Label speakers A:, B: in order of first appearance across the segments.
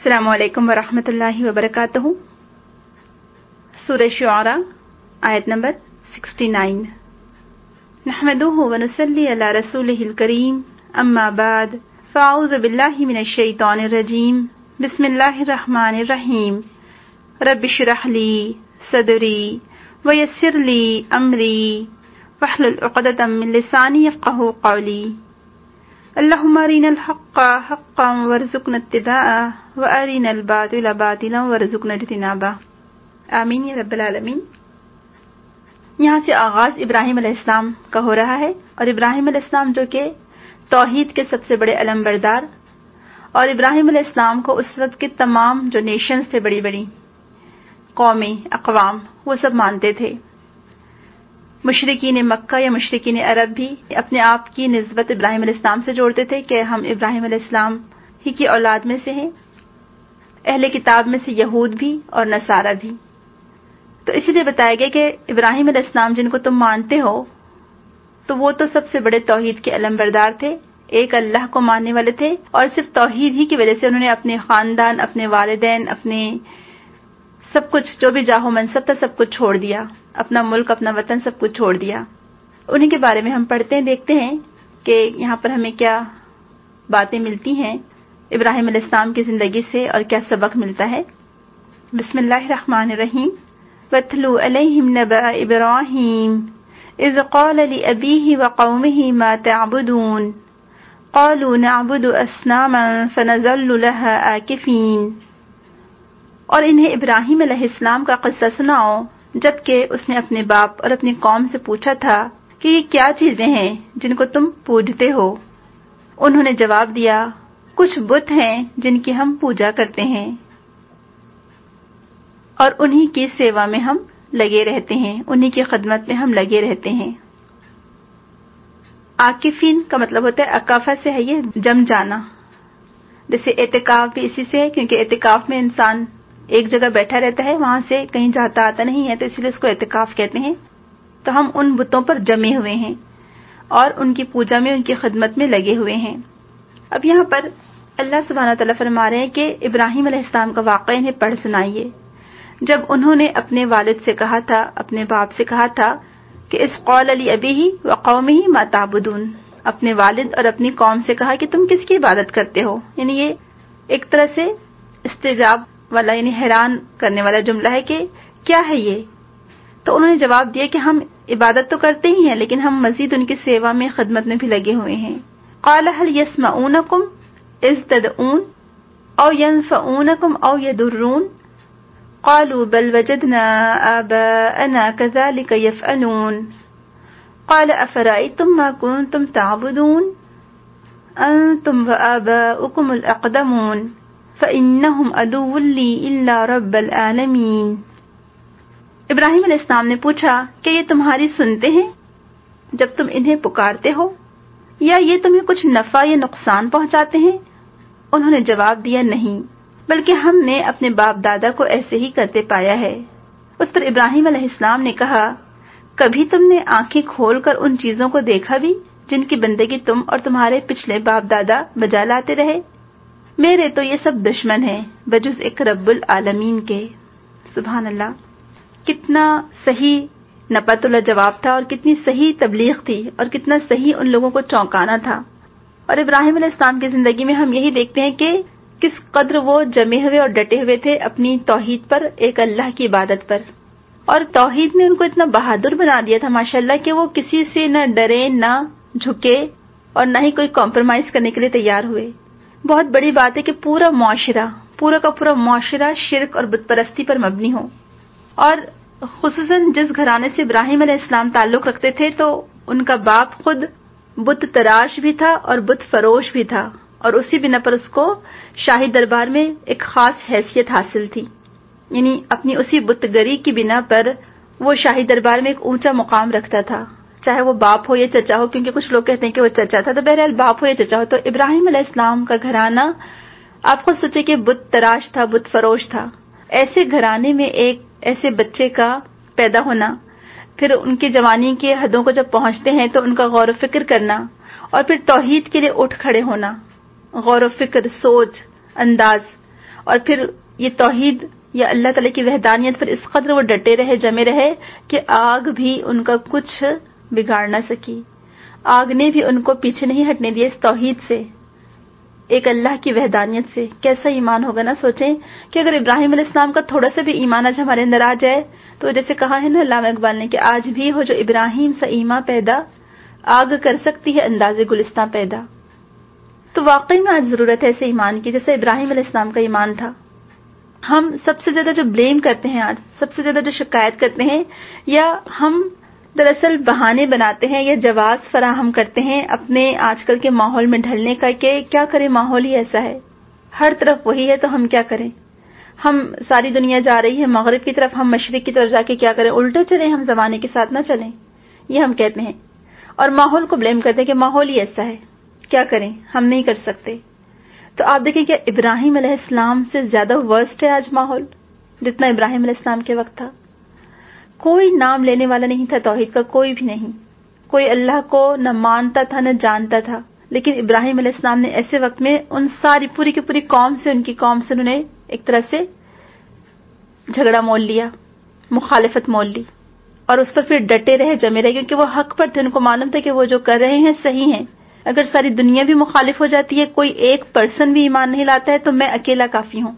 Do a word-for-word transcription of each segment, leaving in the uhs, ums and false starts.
A: السلام علیکم ورحمۃ اللہ وبرکاتہ. سورہ شعراء آیت نمبر اناسی. نحمده ونصلی علی رسولہ الکریم اما بعد فاعوذ باللہ من الشیطان الرجیم بسم اللہ الرحمن الرحیم. رب اشرح لی صدری ویسر لی امری واحلل عقدۃ من لسانی یفقہوا قولی. اللہم ارنا الحق حقا وارزقنا اتباعہ وارنا الباطل باطلا وارزقنا اجتنابہ. آمین یا رب العالمین. یہاں سے آغاز ابراہیم علیہ السلام کا ہو رہا ہے، اور ابراہیم علیہ السلام جو کہ توحید کے سب سے بڑے علم بردار، اور ابراہیم علیہ السلام کو اس وقت کے تمام جو نیشنز تھے، بڑی بڑی قومیں، اقوام، وہ سب مانتے تھے. مشرکین مکہ یا مشرکین عرب بھی اپنے آپ کی نسبت ابراہیم علیہ السلام سے جوڑتے تھے کہ ہم ابراہیم علیہ السلام ہی کی اولاد میں سے ہیں. اہل کتاب میں سے یہود بھی اور نصارہ بھی. تو اسی لیے بتایا گیا کہ ابراہیم علیہ السلام جن کو تم مانتے ہو تو وہ تو سب سے بڑے توحید کے علم بردار تھے، ایک اللہ کو ماننے والے تھے، اور صرف توحید ہی کی وجہ سے انہوں نے اپنے خاندان، اپنے والدین، اپنے سب کچھ جو بھی جاہ و منصب تھا سب کچھ چھوڑ دیا، اپنا ملک، اپنا وطن، سب کچھ چھوڑ دیا. انہیں کے بارے میں ہم پڑھتے ہیں، دیکھتے ہیں کہ یہاں پر ہمیں کیا باتیں ملتی ہیں ابراہیم علیہ السلام کی زندگی سے اور کیا سبق ملتا ہے. بسم اللہ الرحمن الرحیم. وَاتْلُو عَلَيْهِمْ نَبَأَ إِبْرَاهِيمَ إِذْ قَالَ لِأَبِيهِ وَقَوْمِهِ مَا تَعْبُدُونَ قَالُوا نَعْبُدُ أَصْنَامًا فَنَظَلُّ لَهَا عَاكِفِينَ. اور انہیں ابراہیم علیہ السلام کا قصہ سناؤ جبکہ اس نے اپنے باپ اور اپنی قوم سے پوچھا تھا کہ یہ کیا چیزیں ہیں جن کو تم پوجتے ہو. انہوں نے جواب دیا، کچھ بت ہیں جن کی ہم پوجا کرتے ہیں اور انہی کی سیوا میں ہم لگے رہتے ہیں، انہی کی خدمت میں ہم لگے رہتے ہیں. عاکفین کا مطلب ہوتا ہے، عکافہ سے ہے یہ جم جانا. جیسے اعتکاف بھی اسی سے ہے، کیونکہ اعتکاف میں انسان ایک جگہ بیٹھا رہتا ہے، وہاں سے کہیں جاتا آتا نہیں ہے، تو اسی لیے اس کو اعتکاف کہتے ہیں. تو ہم ان بتوں پر جمے ہوئے ہیں اور ان کی پوجا میں، ان کی خدمت میں لگے ہوئے ہیں. اب یہاں پر اللہ سبحانہ تعالیٰ فرما رہے ہیں کہ ابراہیم علیہ السلام کا واقعہ انہیں پڑھ سنائیے. جب انہوں نے اپنے والد سے کہا تھا، اپنے باپ سے کہا تھا کہ اس قول علی ابیہ وقومہ ما تعبدون، اپنے والد اور اپنی قوم سے کہا کہ تم کس کی عبادت کرتے ہو. یعنی یہ ایک طرح سے استجاب والا، یعنی حیران کرنے والا جملہ ہے کہ کیا ہے یہ. تو انہوں نے جواب دیا کہ ہم عبادت تو کرتے ہی ہیں لیکن ہم مزید ان کی سیوا میں، خدمت میں بھی لگے ہوئے ہیں. قال هل يسمعونكم اذ تدعون او ينفعونكم او يضرون قالوا بل وجدنا آباءنا كذلك يفعلون قال أفرأيتم ما كنتم تعبدون أنتم وآباؤكم الأقدمون فإنهم عدو لي إلا رب العالمين. ابراہیم علیہ السلام نے پوچھا کہ یہ تمہاری سنتے ہیں جب تم انہیں پکارتے ہو، یا یہ تمہیں کچھ نفع یا نقصان پہنچاتے ہیں؟ انہوں نے جواب دیا، نہیں، بلکہ ہم نے اپنے باپ دادا کو ایسے ہی کرتے پایا ہے. اس پر ابراہیم علیہ السلام نے کہا، کبھی تم نے آنکھیں کھول کر ان چیزوں کو دیکھا بھی جن کی بندگی تم اور تمہارے پچھلے باپ دادا بجا لاتے رہے؟ میرے تو یہ سب دشمن ہیں بجز ایک رب العالمین کے. سبحان اللہ. کتنا صحیح نپت اللہ جواب تھا، اور کتنی صحیح تبلیغ تھی، اور کتنا صحیح ان لوگوں کو چونکانا تھا. اور ابراہیم علیہ السلام کی زندگی میں ہم یہی دیکھتے ہیں کہ کس قدر وہ جمے ہوئے اور ڈٹے ہوئے تھے اپنی توحید پر، ایک اللہ کی عبادت پر. اور توحید نے ان کو اتنا بہادر بنا دیا تھا ماشاءاللہ کہ وہ کسی سے نہ ڈرے، نہ جھکے، اور نہ ہی کوئی کمپرومائز کرنے کے لیے تیار ہوئے. بہت بڑی بات ہے کہ پورا معاشرہ، پورا کا پورا معاشرہ شرک اور بت پرستی پر مبنی ہو. اور خصوصاً جس گھرانے سے ابراہیم علیہ السلام تعلق رکھتے تھے تو ان کا باپ خود بت تراش بھی تھا اور بت فروش بھی تھا، اور اسی بنا پر اس کو شاہی دربار میں ایک خاص حیثیت حاصل تھی. یعنی اپنی اسی بت گری کی بنا پر وہ شاہی دربار میں ایک اونچا مقام رکھتا تھا، چاہے وہ باپ ہو یا چچا ہو، کیونکہ کچھ لوگ کہتے ہیں کہ وہ چچا تھا، تو بہرحال باپ ہو یا چچا ہو. تو ابراہیم علیہ السلام کا گھرانہ، آپ خود سوچے کہ بت تراش تھا، بت فروش تھا. ایسے گھرانے میں ایک ایسے بچے کا پیدا ہونا، پھر ان کی جوانی کے حدوں کو جب پہنچتے ہیں تو ان کا غور و فکر کرنا، اور پھر توحید کے لیے اٹھ کھڑے ہونا، غور و فکر، سوچ، انداز، اور پھر یہ توحید یا اللہ تعالیٰ کی وحدانیت پر اس قدر وہ ڈٹے رہے، جمے رہے کہ آگ بھی ان کا کچھ بگاڑ نہ سکی. آگ نے بھی ان کو پیچھے نہیں ہٹنے دیا اس توحید سے، ایک اللہ کی وحدانیت سے. کیسا ایمان ہوگا نا. سوچیں کہ اگر ابراہیم علیہ السلام کا تھوڑا سا بھی ایمان آج ہمارے اندر آ جائے تو جیسے کہا ہے نا علامہ اقبال نے کہ آج بھی ہو جو ابراہیم سے ایمان پیدا، آگ کر سکتی ہے انداز گلستاں پیدا. تو واقعی میں آج ضرورت ہے ایسے ایمان کی جیسے ابراہیم علیہ السلام کا ایمان تھا. ہم سب سے زیادہ جو بلیم کرتے ہیں آج، سب سے زیادہ جو شکایت کرتے ہیں، یا ہم دراصل بہانے بناتے ہیں یا جواز فراہم کرتے ہیں اپنے آج کل کے ماحول میں ڈھلنے کا کہ کیا کریں، ماحول ہی ایسا ہے، ہر طرف وہی ہے تو ہم کیا کریں. ہم ساری دنیا جا رہی ہے مغرب کی طرف، ہم مشرق کی طرف جا کے کیا کریں، الٹے چلیں، ہم زمانے کے ساتھ نہ چلیں، یہ ہم کہتے ہیں. اور ماحول کو بلیم کرتے ہیں کہ ماحول ہی ایسا ہے، کیا کریں، ہم نہیں کر سکتے. تو آپ دیکھیں کہ ابراہیم علیہ السلام سے زیادہ ورسٹ ہے آج ماحول جتنا ابراہیم علیہ السلام کے وقت تھا. کوئی نام لینے والا نہیں تھا توحید کا، کوئی بھی نہیں. کوئی اللہ کو نہ مانتا تھا نہ جانتا تھا. لیکن ابراہیم علیہ السلام نے ایسے وقت میں ان ساری پوری کی پوری قوم سے، ان کی قوم سے انہوں نے ایک طرح سے جھگڑا مول لیا، مخالفت مول لی، اور اس پر پھر ڈٹے رہے، جمے رہے، کیونکہ وہ حق پر تھے. ان کو معلوم تھا کہ وہ جو کر رہے ہیں صحیح ہیں. اگر ساری دنیا بھی مخالف ہو جاتی ہے، کوئی ایک پرسن بھی ایمان نہیں لاتا ہے، تو میں اکیلا کافی ہوں.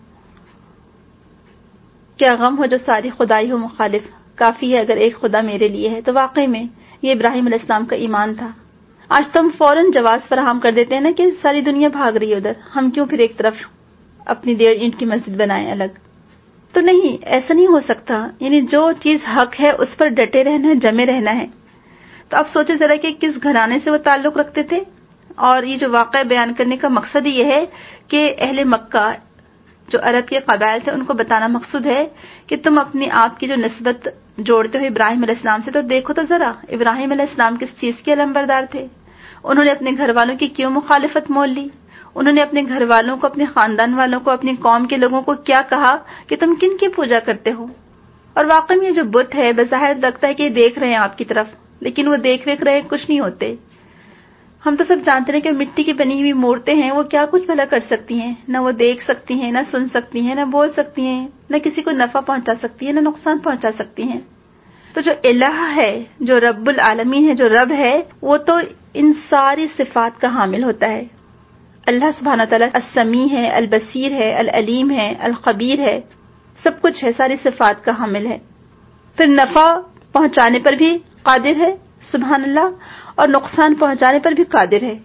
A: کیا غم ہو جو ساری خدائی ہو مخالف، کافی ہے اگر ایک خدا میرے لیے ہے. تو واقعی میں یہ ابراہیم علیہ السلام کا ایمان تھا. آج تو ہم فوراً جواز فراہم کر دیتے ہیں نا کہ ساری دنیا بھاگ رہی ہے ادھر، ہم کیوں پھر ایک طرف اپنی ڈیڑھ اینٹ کی مسجد بنائیں الگ. تو نہیں، ایسا نہیں ہو سکتا. یعنی جو چیز حق ہے اس پر ڈٹے رہنا ہے، جمے رہنا ہے. تو آپ سوچیں ذرا کہ کس گھرانے سے وہ تعلق رکھتے تھے. اور یہ جو واقعہ بیان کرنے کا مقصد یہ ہے کہ اہل مکہ جو عرب کے قبائل تھے ان کو بتانا مقصود ہے کہ تم اپنی آپ کی جو نسبت جوڑتے ہو ابراہیم علیہ السلام سے، تو دیکھو تو ذرا ابراہیم علیہ السلام کس چیز کے علمبردار تھے. انہوں نے اپنے گھر والوں کی کیوں مخالفت مول لی. انہوں نے اپنے گھر والوں کو، اپنے خاندان والوں کو، اپنی قوم کے لوگوں کو کیا کہا کہ تم کن کی پوجا کرتے ہو. اور واقعی میں یہ جو بت ہے بظاہر لگتا ہے کہ دیکھ رہے ہیں آپ کی طرف، لیکن وہ دیکھ ویکھ رہے کچھ نہیں ہوتے. ہم تو سب جانتے ہیں کہ مٹی کی بنی ہوئی مورتیں ہیں، وہ کیا کچھ بھلا کر سکتی ہیں. نہ وہ دیکھ سکتی ہیں، نہ سن سکتی ہیں، نہ بول سکتی ہیں، نہ کسی کو نفع پہنچا سکتی ہیں، نہ نقصان پہنچا سکتی ہیں. تو جو الہ ہے، جو رب العالمین ہے، جو رب ہے، وہ تو ان ساری صفات کا حامل ہوتا ہے. اللہ سبحانہ تعالیٰ السمیع ہے، البصیر ہے، العلیم ہے، الخبیر ہے، سب کچھ ہے، ساری صفات کا حامل ہے. پھر نفع پہنچانے پر بھی قادر ہے سبحان اللہ، اور نقصان پہنچانے پر بھی قادر ہے.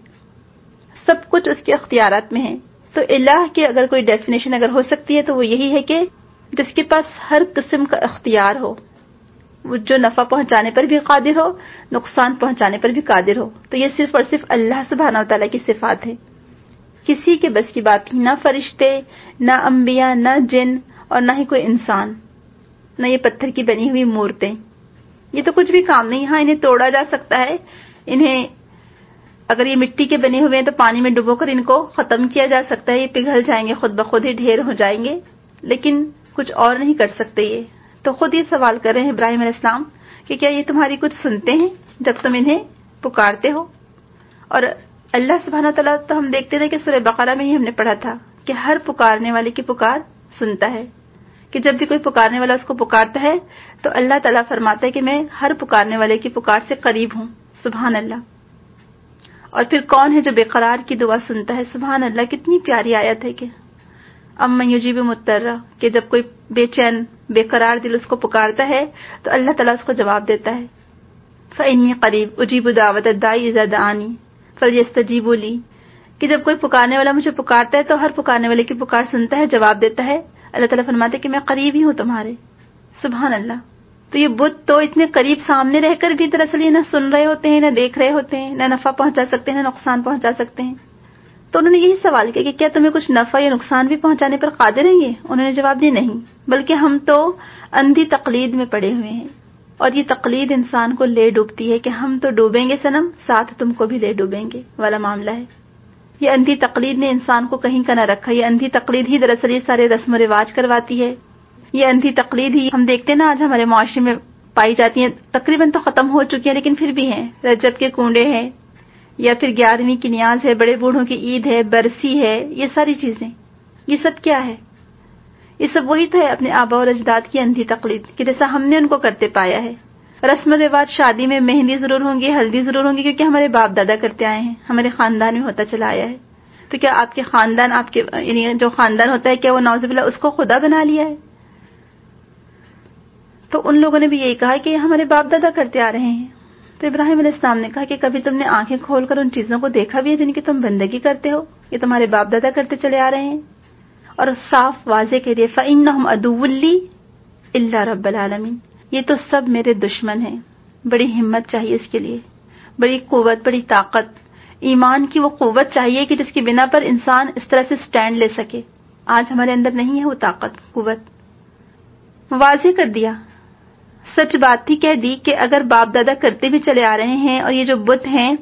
A: سب کچھ اس کے اختیارات میں ہے. تو الہ کی اگر کوئی ڈیفینیشن اگر ہو سکتی ہے تو وہ یہی ہے کہ جس کے پاس ہر قسم کا اختیار ہو، وہ جو نفع پہنچانے پر بھی قادر ہو، نقصان پہنچانے پر بھی قادر ہو. تو یہ صرف اور صرف اللہ سبحانہ و تعالیٰ کی صفات ہے، کسی کے بس کی بات نہیں. نہ فرشتے، نہ انبیاء، نہ جن، اور نہ ہی کوئی انسان، نہ یہ پتھر کی بنی ہوئی مورتیں، یہ تو کچھ بھی کام نہیں. ہاں انہیں توڑا جا سکتا ہے، انہیں اگر یہ مٹی کے بنے ہوئے ہیں تو پانی میں ڈبو کر ان کو ختم کیا جا سکتا ہے، یہ پگھل جائیں گے، خود بخود ہی ڈھیر ہو جائیں گے، لیکن کچھ اور نہیں کر سکتے. یہ تو خود یہ سوال کر رہے ہیں ابراہیم علیہ السلام کہ کیا یہ تمہاری کچھ سنتے ہیں جب تم انہیں پکارتے ہو. اور اللہ سبحانہ تعالیٰ تو ہم دیکھتے تھے کہ سورہ بقرہ میں ہی ہم نے پڑھا تھا کہ ہر پکارنے والے کی پکار سنتا ہے، کہ جب بھی کوئی پکارنے والا اس کو پکارتا ہے تو اللہ تعالیٰ فرماتا ہے کہ میں ہر پکارنے والے کی پکار سے قریب ہوں. سبحان اللہ. اور پھر کون ہے جو بے قرار کی دعا سنتا ہے. سبحان اللہ. کتنی پیاری آیت ہے کہ امن یجیب مضطر، کہ جب کوئی بے چین بے قرار دل اس کو پکارتا ہے تو اللہ تعالیٰ اس کو جواب دیتا ہے. فإنی قریب اجیب دعوت الداعی اذا دعانی فلیستجیبوا لی، کہ جب کوئی پکارنے والا مجھے پکارتا ہے تو ہر پکارنے والے کی پکار سنتا ہے، جواب دیتا ہے. اللہ تعالیٰ فرماتے کہ میں قریب ہی ہوں تمہارے. سبحان اللہ. تو یہ بت تو اتنے قریب سامنے رہ کر بھی دراصل یہ نہ سن رہے ہوتے ہیں، نہ دیکھ رہے ہوتے ہیں، نہ نفع پہنچا سکتے ہیں، نہ نقصان پہنچا سکتے ہیں. تو انہوں نے یہی سوال کیا کہ کیا تمہیں کچھ نفع یا نقصان بھی پہنچانے پر قادر ہیں یہ؟ انہوں نے جواب دیا نہیں، بلکہ ہم تو اندھی تقلید میں پڑے ہوئے ہیں. اور یہ تقلید انسان کو لے ڈوبتی ہے کہ ہم تو ڈوبیں گے صنم، ساتھ تم کو بھی لے ڈوبیں گے والا معاملہ ہے. یہ اندھی تقلید نے انسان کو کہیں کا نہ رکھا. یہ اندھی تقلید ہی دراصل یہ سارے رسم و رواج کرواتی ہے. یہ اندھی تقلید ہی ہم دیکھتے ہیں نا آج ہمارے معاشرے میں پائی جاتی ہیں. تقریباً تو ختم ہو چکی ہیں لیکن پھر بھی ہیں. رجب کے کنڈے ہیں، یا پھر گیارہویں کی نیاز ہے، بڑے بوڑھوں کی عید ہے، برسی ہے، یہ ساری چیزیں، یہ سب کیا ہے؟ یہ سب وہی تو ہے اپنے آبا اور اجداد کی اندھی تقلید کہ جیسا ہم نے ان کو کرتے پایا ہے. رسم و رواج شادی میں مہندی ضرور ہوں گی, ہلدی ضرور ہوں گی, کیونکہ ہمارے باپ دادا کرتے آئے ہیں, ہمارے خاندان میں ہوتا چلا آیا ہے. تو کیا آپ کے خاندان, آپ کے یعنی جو خاندان ہوتا ہے, کیا وہ نعوذ باللہ اس کو خدا بنا لیا ہے؟ تو ان لوگوں نے بھی یہی کہا کہ ہمارے باپ دادا کرتے آ رہے ہیں. تو ابراہیم علیہ السلام نے کہا کہ کبھی تم نے آنکھیں کھول کر ان چیزوں کو دیکھا بھی ہے جن کی تم بندگی کرتے ہو؟ یہ تمہارے باپ دادا کرتے چلے آ رہے ہیں. اور صاف واضح کہہ دیا فَإِنَّهُمْ عَدُوٌّ لِّي إِلَّا رَبَّ الْعَالَمِينَ. یہ تو سب میرے دشمن ہیں. بڑی ہمت چاہیے اس کے لیے, بڑی قوت, بڑی طاقت, ایمان کی وہ قوت چاہیے کہ جس کی بنا پر انسان اس طرح سے سٹینڈ لے سکے. آج ہمارے اندر نہیں ہے وہ طاقت, قوت. واضح کر دیا, سچ بات تھی کہہ دی کہ اگر باپ دادا کرتے بھی چلے آ رہے ہیں, اور یہ جو بت ہیں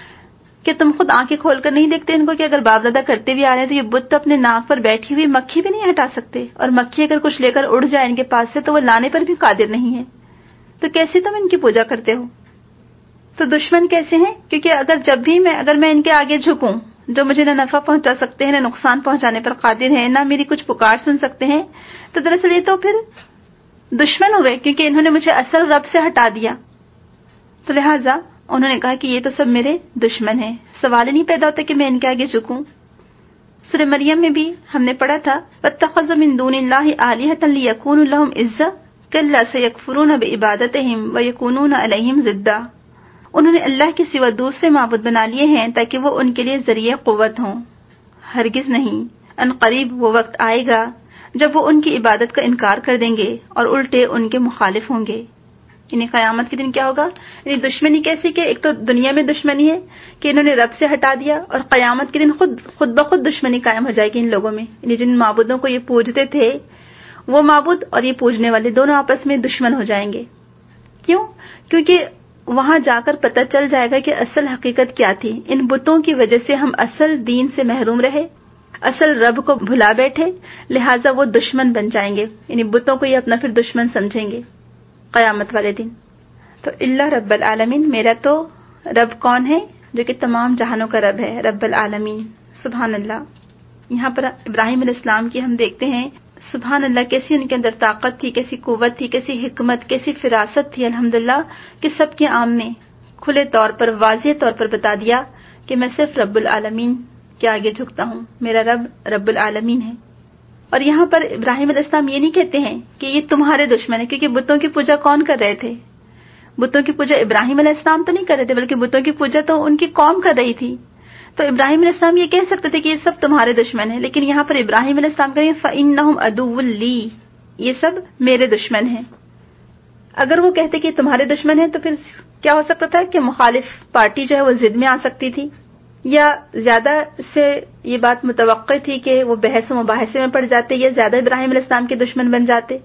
A: کہ تم خود آنکھیں کھول کر نہیں دیکھتے ان کو کہ اگر باپ دادا کرتے بھی آ رہے ہیں تو یہ بت اپنے ناک پر بیٹھی ہوئی مکھی بھی نہیں ہٹا سکتے, اور مکھی اگر کچھ لے کر اڑ جائے ان کے پاس سے تو وہ لانے پر بھی قادر نہیں ہے. تو کیسے تم ان کی پوجا کرتے ہو؟ تو دشمن کیسے ہیں؟ کیونکہ اگر جب بھی میں اگر میں ان کے آگے جھکوں, جو مجھے نہ نفع پہنچا سکتے ہیں, نہ نقصان پہنچانے پر قادر ہیں, نہ میری کچھ پکار سن سکتے ہیں, تو دراصل یہ تو پھر دشمن ہوئے, کیونکہ انہوں نے مجھے اصل رب سے ہٹا دیا. تو لہٰذا انہوں نے کہا کہ یہ تو سب میرے دشمن ہیں, سوال ہی نہیں پیدا ہوتا کہ میں ان کے آگے جھکوں. سورہ مریم میں بھی ہم نے پڑھا تھا وَاتَّخَذُوا مِن دُونِ اللَّهِ آلِهَةً لِيَكُونُوا لَهُمْ عِزًّا كَلَّا سَيَكْفُرُونَ بِعِبَادَتِهِمْ وَيَكُونُونَ عَلَيْهِمْ ضِدًّا. انہوں نے اللہ کے سوا دوسرے معبود بنا لیے ہیں تاکہ وہ ان کے لیے ذریعہ قوت ہوں. ہرگز نہیں, ان قریب وہ وقت آئے گا جب وہ ان کی عبادت کا انکار کر دیں گے اور الٹے ان کے مخالف ہوں گے. یعنی قیامت کے دن کیا ہوگا؟ یعنی دشمنی کیسی کہ ایک تو دنیا میں دشمنی ہے کہ انہوں نے رب سے ہٹا دیا, اور قیامت کے دن خود خود بخود دشمنی قائم ہو جائے گی ان لوگوں میں. یعنی جن معبودوں کو یہ پوجتے تھے وہ معبود اور یہ پوجنے والے دونوں آپس میں دشمن ہو جائیں گے. کیوں؟ کیونکہ وہاں جا کر پتہ چل جائے گا کہ اصل حقیقت کیا تھی. ان بتوں کی وجہ سے ہم اصل دین سے محروم رہے, اصل رب کو بھلا بیٹھے, لہٰذا وہ دشمن بن جائیں گے. یعنی بتوں کو یہ اپنا پھر دشمن سمجھیں گے قیامت والے دن. تو اللہ رب العالمین, میرا تو رب کون ہے؟ جو کہ تمام جہانوں کا رب ہے, رب العالمین. سبحان اللہ. یہاں پر ابراہیم علیہ السلام کی ہم دیکھتے ہیں سبحان اللہ کیسی ان کے اندر طاقت تھی, کیسی قوت تھی, کیسی حکمت, کیسی فراست تھی الحمدللہ, کہ سب کے عامنے کھلے طور پر واضح طور پر بتا دیا کہ میں صرف رب العالمین کے آگے جھکتا ہوں, میرا رب رب العالمین ہے. اور یہاں پر ابراہیم علیہ السلام یہ نہیں کہتے ہیں کہ یہ تمہارے دشمن ہے, کیونکہ بتوں کی پوجا کون کر رہے تھے؟ بتوں کی پوجا ابراہیم علیہ السلام تو نہیں کر رہے تھے, بلکہ بتوں کی پوجا تو ان کی قوم کر رہی تھی. تو ابراہیم علیہ السلام یہ کہہ سکتے تھے کہ یہ سب تمہارے دشمن ہیں, لیکن یہاں پر ابراہیم علیہ السلام کہیں فَإِنَّهُمْ عَدُوٌّ لِّي, یہ سب میرے دشمن ہیں. اگر وہ کہتے کہ تمہارے دشمن ہیں تو پھر کیا ہو سکتا تھا کہ مخالف پارٹی جو ہے وہ ضد میں آ سکتی تھی, یا زیادہ سے یہ بات متوقع تھی کہ وہ بحث و مباحثے میں پڑ جاتے, یا زیادہ ابراہیم علیہ السلام کے دشمن بن جاتے.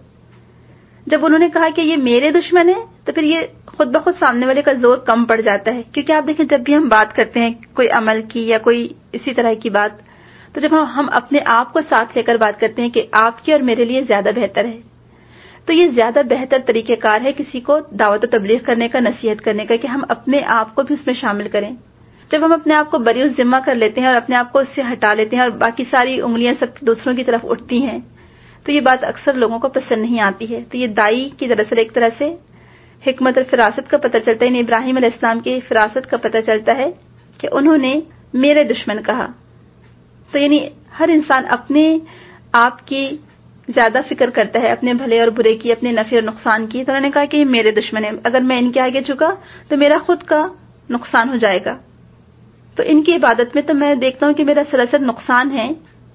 A: جب انہوں نے کہا کہ یہ میرے دشمن ہیں تو پھر یہ خود بخود سامنے والے کا زور کم پڑ جاتا ہے. کیونکہ آپ دیکھیں جب بھی ہم بات کرتے ہیں کوئی عمل کی یا کوئی اسی طرح کی بات, تو جب ہم اپنے آپ کو ساتھ لے کر بات کرتے ہیں کہ آپ کی اور میرے لیے زیادہ بہتر ہے, تو یہ زیادہ بہتر طریقہ کار ہے کسی کو دعوت و تبلیغ کرنے کا, نصیحت کرنے کا, کہ ہم اپنے آپ کو بھی اس میں شامل کریں. جب ہم اپنے آپ کو بری ذمہ کر لیتے ہیں اور اپنے آپ کو اس سے ہٹا لیتے ہیں اور باقی ساری انگلیاں سب دوسروں کی طرف اٹھتی ہیں, تو یہ بات اکثر لوگوں کو پسند نہیں آتی ہے. تو یہ دائی کی دراصل ایک طرح سے حکمت اور فراست کا پتہ چلتا ہے, یعنی ابراہیم علیہ السلام کی فراست کا پتہ چلتا ہے کہ انہوں نے میرے دشمن کہا. تو یعنی ہر انسان اپنے آپ کی زیادہ فکر کرتا ہے, اپنے بھلے اور برے کی, اپنے نفع اور نقصان کی. تو انہوں نے کہا کہ یہ میرے دشمن ہیں, اگر میں ان کے آگے جھکا تو میرا خود کا نقصان ہو جائے گا. تو ان کی عبادت میں تو میں دیکھتا ہوں کہ میرا سراسر نقصان ہے,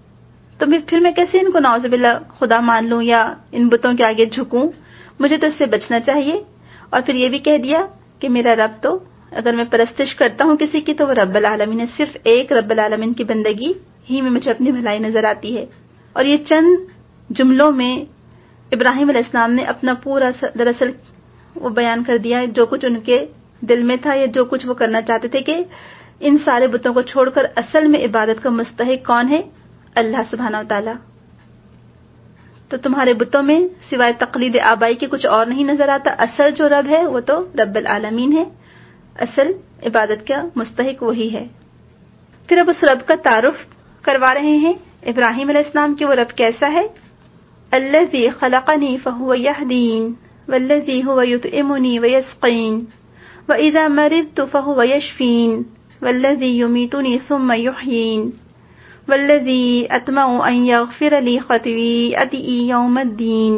A: تو میں پھر میں کیسے ان کو نعوذ باللہ خدا مان لوں یا ان بتوں کے آگے جھکوں؟ مجھے تو اس سے بچنا چاہیے. اور پھر یہ بھی کہہ دیا کہ میرا رب تو اگر میں پرستش کرتا ہوں کسی کی تو وہ رب العالمین ہے, صرف ایک رب العالمین کی بندگی ہی میں مجھے اپنی بھلائی نظر آتی ہے. اور یہ چند جملوں میں ابراہیم علیہ السلام نے اپنا پورا دراصل وہ بیان کر دیا جو کچھ ان کے دل میں تھا, یا جو کچھ وہ کرنا چاہتے تھے, کہ ان سارے بتوں کو چھوڑ کر اصل میں عبادت کا مستحق کون ہے؟ اللہ سبحانہ و تعالی. تو تمہارے بتوں میں سوائے تقلید آبائی کے کچھ اور نہیں نظر آتا, اصل جو رب ہے وہ تو رب العالمین ہے, اصل عبادت کا مستحق وہی ہے. پھر اب اس رب کا تعارف کروا رہے ہیں ابراہیم علیہ السلام کہ وہ رب کیسا ہے. الذی خلقنی فہو یہدین والذی هو یطعمنی ویسقین وإذا مرضت فهو یشفین والذی یمیتنی ثم یحیین والذی اطمع ان یغفر لی خطیئتی یوم الدین.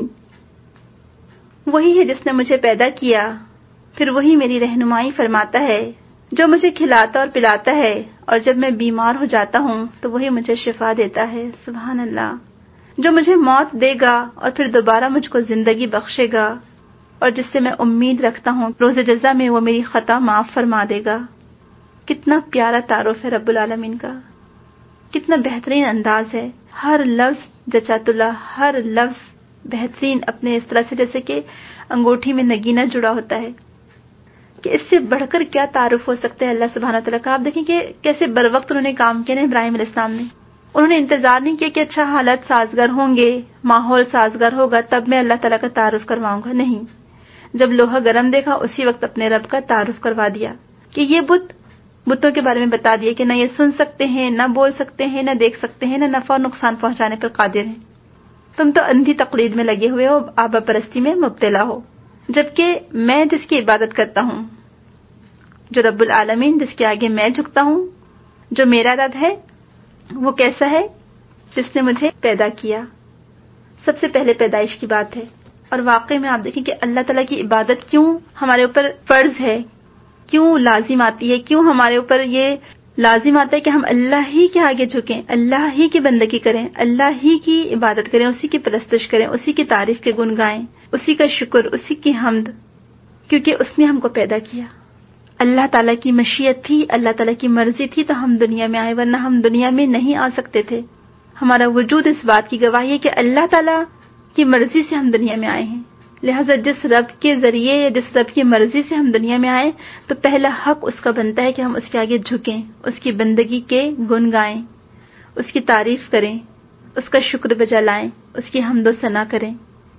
A: وہی ہے جس نے مجھے پیدا کیا، پھر وہی میری رہنمائی فرماتا ہے، جو مجھے کھلاتا اور پلاتا ہے، اور جب میں بیمار ہو جاتا ہوں تو وہی مجھے شفا دیتا ہے. سبحان اللہ. جو مجھے موت دے گا اور پھر دوبارہ مجھ کو زندگی بخشے گا، اور جس سے میں امید رکھتا ہوں روز جزا میں وہ میری خطا معاف فرما دے گا. کتنا پیارا تعارف ہے رب العالمین کا، کتنا بہترین انداز ہے. ہر لفظ جچا تلا، ہر لفظ بہترین، اپنے اس طرح سے جیسے کہ انگوٹھی میں نگینہ جڑا ہوتا ہے، کہ اس سے بڑھ کر کیا تعارف ہو سکتا ہے اللہ سبحانہ تعالیٰ کا. آپ دیکھیں کہ کیسے بر وقت انہوں نے کام کیا نا ابراہیم علیہ السلام نے. انہوں نے انتظار نہیں کیا کہ اچھا حالات سازگار ہوں گے، ماحول سازگار ہوگا تب میں اللہ تعالیٰ کا تعارف کرواؤں گا. نہیں، جب لوہا گرم دیکھا اسی وقت اپنے رب کا تعارف کروا دیا کہ یہ بت بتوں کے بارے میں بتا دیا کہ نہ یہ سن سکتے ہیں، نہ بول سکتے ہیں، نہ دیکھ سکتے ہیں، نہ نفع اور نقصان پہنچانے پر قادر ہیں. تم تو اندھی تقلید میں لگے ہوئے ہو، آبا پرستی میں مبتلا ہو، جبکہ میں جس کی عبادت کرتا ہوں، جو رب العالمین جس کے آگے میں جھکتا ہوں، جو میرا رب ہے، وہ کیسا ہے؟ جس نے مجھے پیدا کیا. سب سے پہلے پیدائش کی بات ہے. اور واقعی میں آپ دیکھیں کہ اللہ تعالیٰ کی عبادت کیوں ہمارے اوپر فرض ہے، کیوں لازم آتی ہے، کیوں ہمارے اوپر یہ لازم آتا ہے کہ ہم اللہ ہی کے آگے جھکیں، اللہ ہی کی بندگی کریں، اللہ ہی کی عبادت کریں، اسی کی پرستش کریں، اسی کی تعریف کے گن گائیں، اسی کا شکر، اسی کی حمد، کیونکہ اس نے ہم کو پیدا کیا. اللہ تعالیٰ کی مشیت تھی، اللہ تعالیٰ کی مرضی تھی تو ہم دنیا میں آئے، ورنہ ہم دنیا میں نہیں آ سکتے تھے. ہمارا وجود اس بات کی گواہی ہے کہ اللہ تعالیٰ کی مرضی سے ہم دنیا میں آئے ہیں. لہٰذا جس رب کے ذریعے یا جس رب کی مرضی سے ہم دنیا میں آئے تو پہلا حق اس کا بنتا ہے کہ ہم اس کے آگے جھکیں، اس کی بندگی کے گن گائیں، اس کی تعریف کریں، اس کا شکر بجا لائیں، اس کی حمد و ثنا کریں.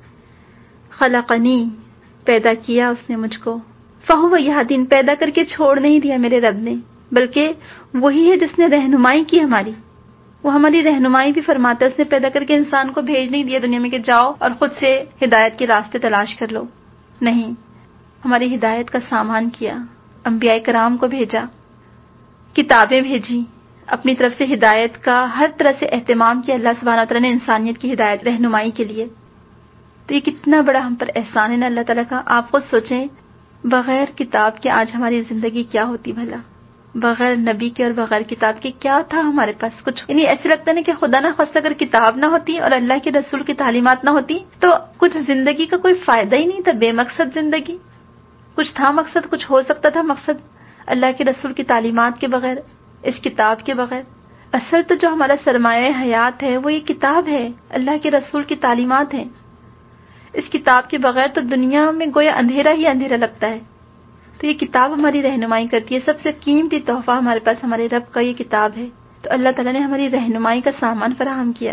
A: خلقنی، پیدا کیا اس نے مجھ کو، فہو یہدین، پیدا کر کے چھوڑ نہیں دیا میرے رب نے، بلکہ وہی ہے جس نے رہنمائی کی ہماری. وہ ہماری رہنمائی بھی فرماتا ہے. اس نے پیدا کر کے انسان کو بھیج نہیں دیا دنیا میں کہ جاؤ اور خود سے ہدایت کے راستے تلاش کر لو. نہیں، ہماری ہدایت کا سامان کیا، انبیاء کرام کو بھیجا، کتابیں بھیجی، اپنی طرف سے ہدایت کا ہر طرح سے اہتمام کیا اللہ سبحانہ تعالیٰ نے انسانیت کی ہدایت رہنمائی کے لیے. تو یہ کتنا بڑا ہم پر احسان ہے نا اللہ تعالیٰ کا. آپ خود سوچیں، بغیر کتاب کے آج ہماری زندگی کیا ہوتی بھلا؟ بغیر نبی کے اور بغیر کتاب کے کیا تھا ہمارے پاس؟ کچھ یعنی ایسے لگتا ہے نا کہ خدا نہ خواستہ اگر کتاب نہ ہوتی اور اللہ کے رسول کی تعلیمات نہ ہوتی تو کچھ زندگی کا کوئی فائدہ ہی نہیں تھا. بے مقصد زندگی. کچھ تھا مقصد، کچھ ہو سکتا تھا مقصد اللہ کے رسول کی تعلیمات کے بغیر، اس کتاب کے بغیر. اصل تو جو ہمارا سرمایہ حیات ہے وہ یہ کتاب ہے، اللہ کے رسول کی تعلیمات ہیں. اس کتاب کے بغیر تو دنیا میں گویا اندھیرا ہی اندھیرا لگتا ہے. تو یہ کتاب ہماری رہنمائی کرتی ہے. سب سے قیمتی تحفہ ہمارے پاس ہمارے رب کا یہ کتاب ہے. تو اللہ تعالیٰ نے ہماری رہنمائی کا سامان فراہم کیا.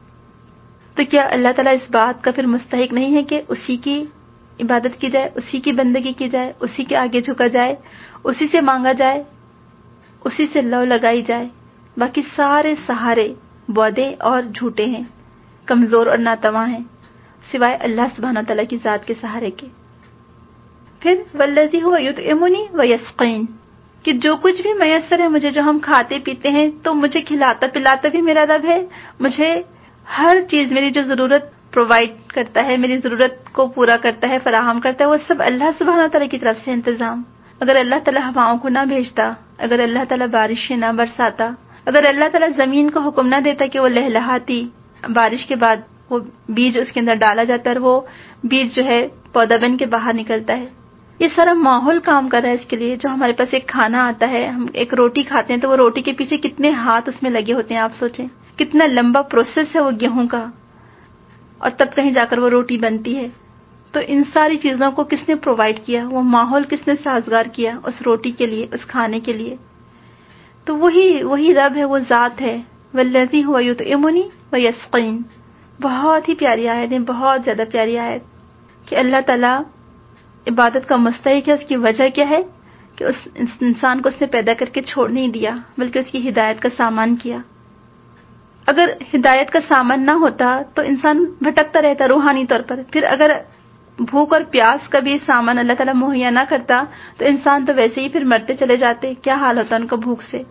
A: تو کیا اللہ تعالیٰ اس بات کا پھر مستحق نہیں ہے کہ اسی کی عبادت کی جائے، اسی کی بندگی کی جائے، اسی کے آگے جھکا جائے، اسی سے مانگا جائے، اسی سے لو لگائی جائے؟ باقی سارے سہارے بودے اور جھوٹے ہیں، کمزور اور ناتواں ہیں، سوائے اللہ سبحانہ تعالیٰ کی ذات کے سہارے کے. پھر والذی هو یطعمنی ویسقین، کہ جو کچھ بھی میسر ہے مجھے، جو ہم کھاتے پیتے ہیں، تو مجھے کھلاتا پلاتا بھی میرا رب ہے. مجھے ہر چیز، میری جو ضرورت پرووائڈ کرتا ہے، میری ضرورت کو پورا کرتا ہے، فراہم کرتا ہے، وہ سب اللہ سبحانہ تعالیٰ کی طرف سے انتظام. اگر اللہ تعالیٰ ہواؤں کو نہ بھیجتا، اگر اللہ تعالیٰ بارشیں نہ برساتا، اگر اللہ تعالیٰ زمین کو حکم نہ دیتا کہ وہ لہلہاتی، بارش کے بعد وہ بیج اس کے اندر ڈالا جاتا ہے اور وہ بیج جو ہے پودا بن کے باہر نکلتا ہے. یہ سارا ماحول کام کر رہا ہے اس کے لیے. جو ہمارے پاس ایک کھانا آتا ہے، ہم ایک روٹی کھاتے ہیں تو وہ روٹی کے پیچھے کتنے ہاتھ اس میں لگے ہوتے ہیں. آپ سوچیں کتنا لمبا پروسیس ہے وہ گیہوں کا، اور تب کہیں جا کر وہ روٹی بنتی ہے. تو ان ساری چیزوں کو کس نے پرووائڈ کیا؟ وہ ماحول کس نے سازگار کیا اس روٹی کے لیے، اس کھانے کے لیے؟ تو وہی وہی رب ہے، وہ ذات ہے. والذی هو یطعمنی ویسقین. بہت ہی پیاری آیت ہے، بہت زیادہ پیاری آیت، کہ اللہ تعالیٰ عبادت کا مستحق ہے. اس کی وجہ کیا ہے؟ کہ اس انسان کو اس نے پیدا کر کے چھوڑ نہیں دیا، بلکہ اس کی ہدایت کا سامان کیا. اگر ہدایت کا سامان نہ ہوتا تو انسان بھٹکتا رہتا روحانی طور پر. پھر اگر بھوک اور پیاس کا بھی سامان اللہ تعالیٰ مہیا نہ کرتا تو انسان تو ویسے ہی پھر مرتے چلے جاتے. کیا حال ہوتا ان کا بھوک سے.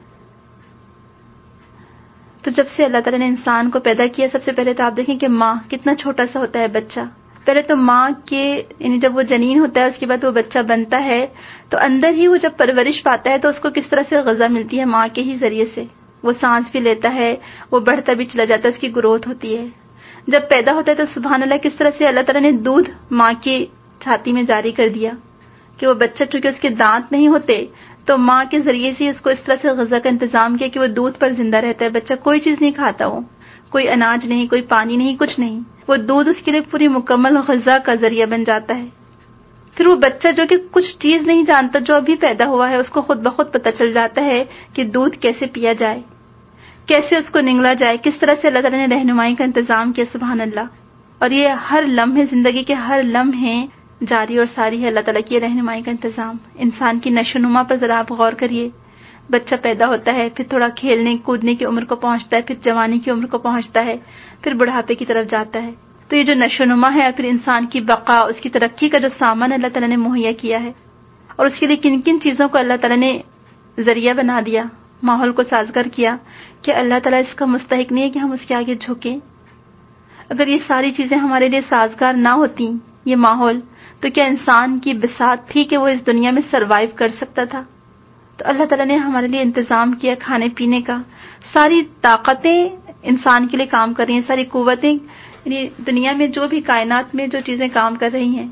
A: تو جب سے اللہ تعالیٰ نے انسان کو پیدا کیا، سب سے پہلے تو آپ دیکھیں کہ ماں کتنا چھوٹا سا ہوتا ہے بچہ. پہلے تو ماں کے یعنی جب وہ جنین ہوتا ہے اس کے بعد وہ بچہ بنتا ہے تو اندر ہی وہ جب پرورش پاتا ہے تو اس کو کس طرح سے غذا ملتی ہے ماں کے ہی ذریعے سے. وہ سانس بھی لیتا ہے، وہ بڑھتا بھی چلا جاتا ہے، اس کی گروتھ ہوتی ہے. جب پیدا ہوتا ہے تو سبحان اللہ کس طرح سے اللہ تعالیٰ نے دودھ ماں کی چھاتی میں جاری کر دیا کہ وہ بچہ چونکہ اس کے دانت نہیں ہوتے تو ماں کے ذریعے سے اس کو اس طرح سے غذا کا انتظام کیا کہ وہ دودھ پر زندہ رہتا ہے. بچہ کوئی چیز نہیں کھاتا، وہ کوئی اناج نہیں، کوئی پانی نہیں، کچھ نہیں. وہ دودھ اس کے لیے پوری مکمل غذا کا ذریعہ بن جاتا ہے. پھر وہ بچہ جو کہ کچھ چیز نہیں جانتا، جو ابھی پیدا ہوا ہے، اس کو خود بخود پتہ چل جاتا ہے کہ دودھ کیسے پیا جائے، کیسے اس کو نگلا جائے، کس طرح سے اللہ تعالیٰ نے رہنمائی کا انتظام کیا. سبحان اللہ. اور یہ ہر لمحے زندگی کے ہر لمحے جاری اور ساری ہے اللہ تعالیٰ کی رہنمائی کا انتظام. انسان کی نشو و نما پر ذرا آپ غور کریے. بچہ پیدا ہوتا ہے، پھر تھوڑا کھیلنے کودنے کی عمر کو پہنچتا ہے، پھر جوانی کی عمر کو پہنچتا ہے، پھر بڑھاپے کی طرف جاتا ہے. تو یہ جو نشو و نما ہے، پھر انسان کی بقا، اس کی ترقی کا جو سامان اللہ تعالیٰ نے مہیا کیا ہے اور اس کے لیے کن کن چیزوں کو اللہ تعالیٰ نے ذریعہ بنا دیا، ماحول کو سازگار کیا کہ اللہ تعالیٰ اس کا مستحق نہیں ہے کہ ہم اس کے آگے جھکیں. اگر یہ ساری چیزیں ہمارے لیے سازگار نہ ہوتی، یہ ماحول، تو کیا انسان کی بساط تھی کہ وہ اس دنیا میں سروائیو کر سکتا تھا؟ تو اللہ تعالیٰ نے ہمارے لیے انتظام کیا کھانے پینے کا. ساری طاقتیں انسان کے لیے کام کر رہی ہیں، ساری قوتیں یعنی دنیا میں جو بھی کائنات میں جو چیزیں کام کر رہی ہیں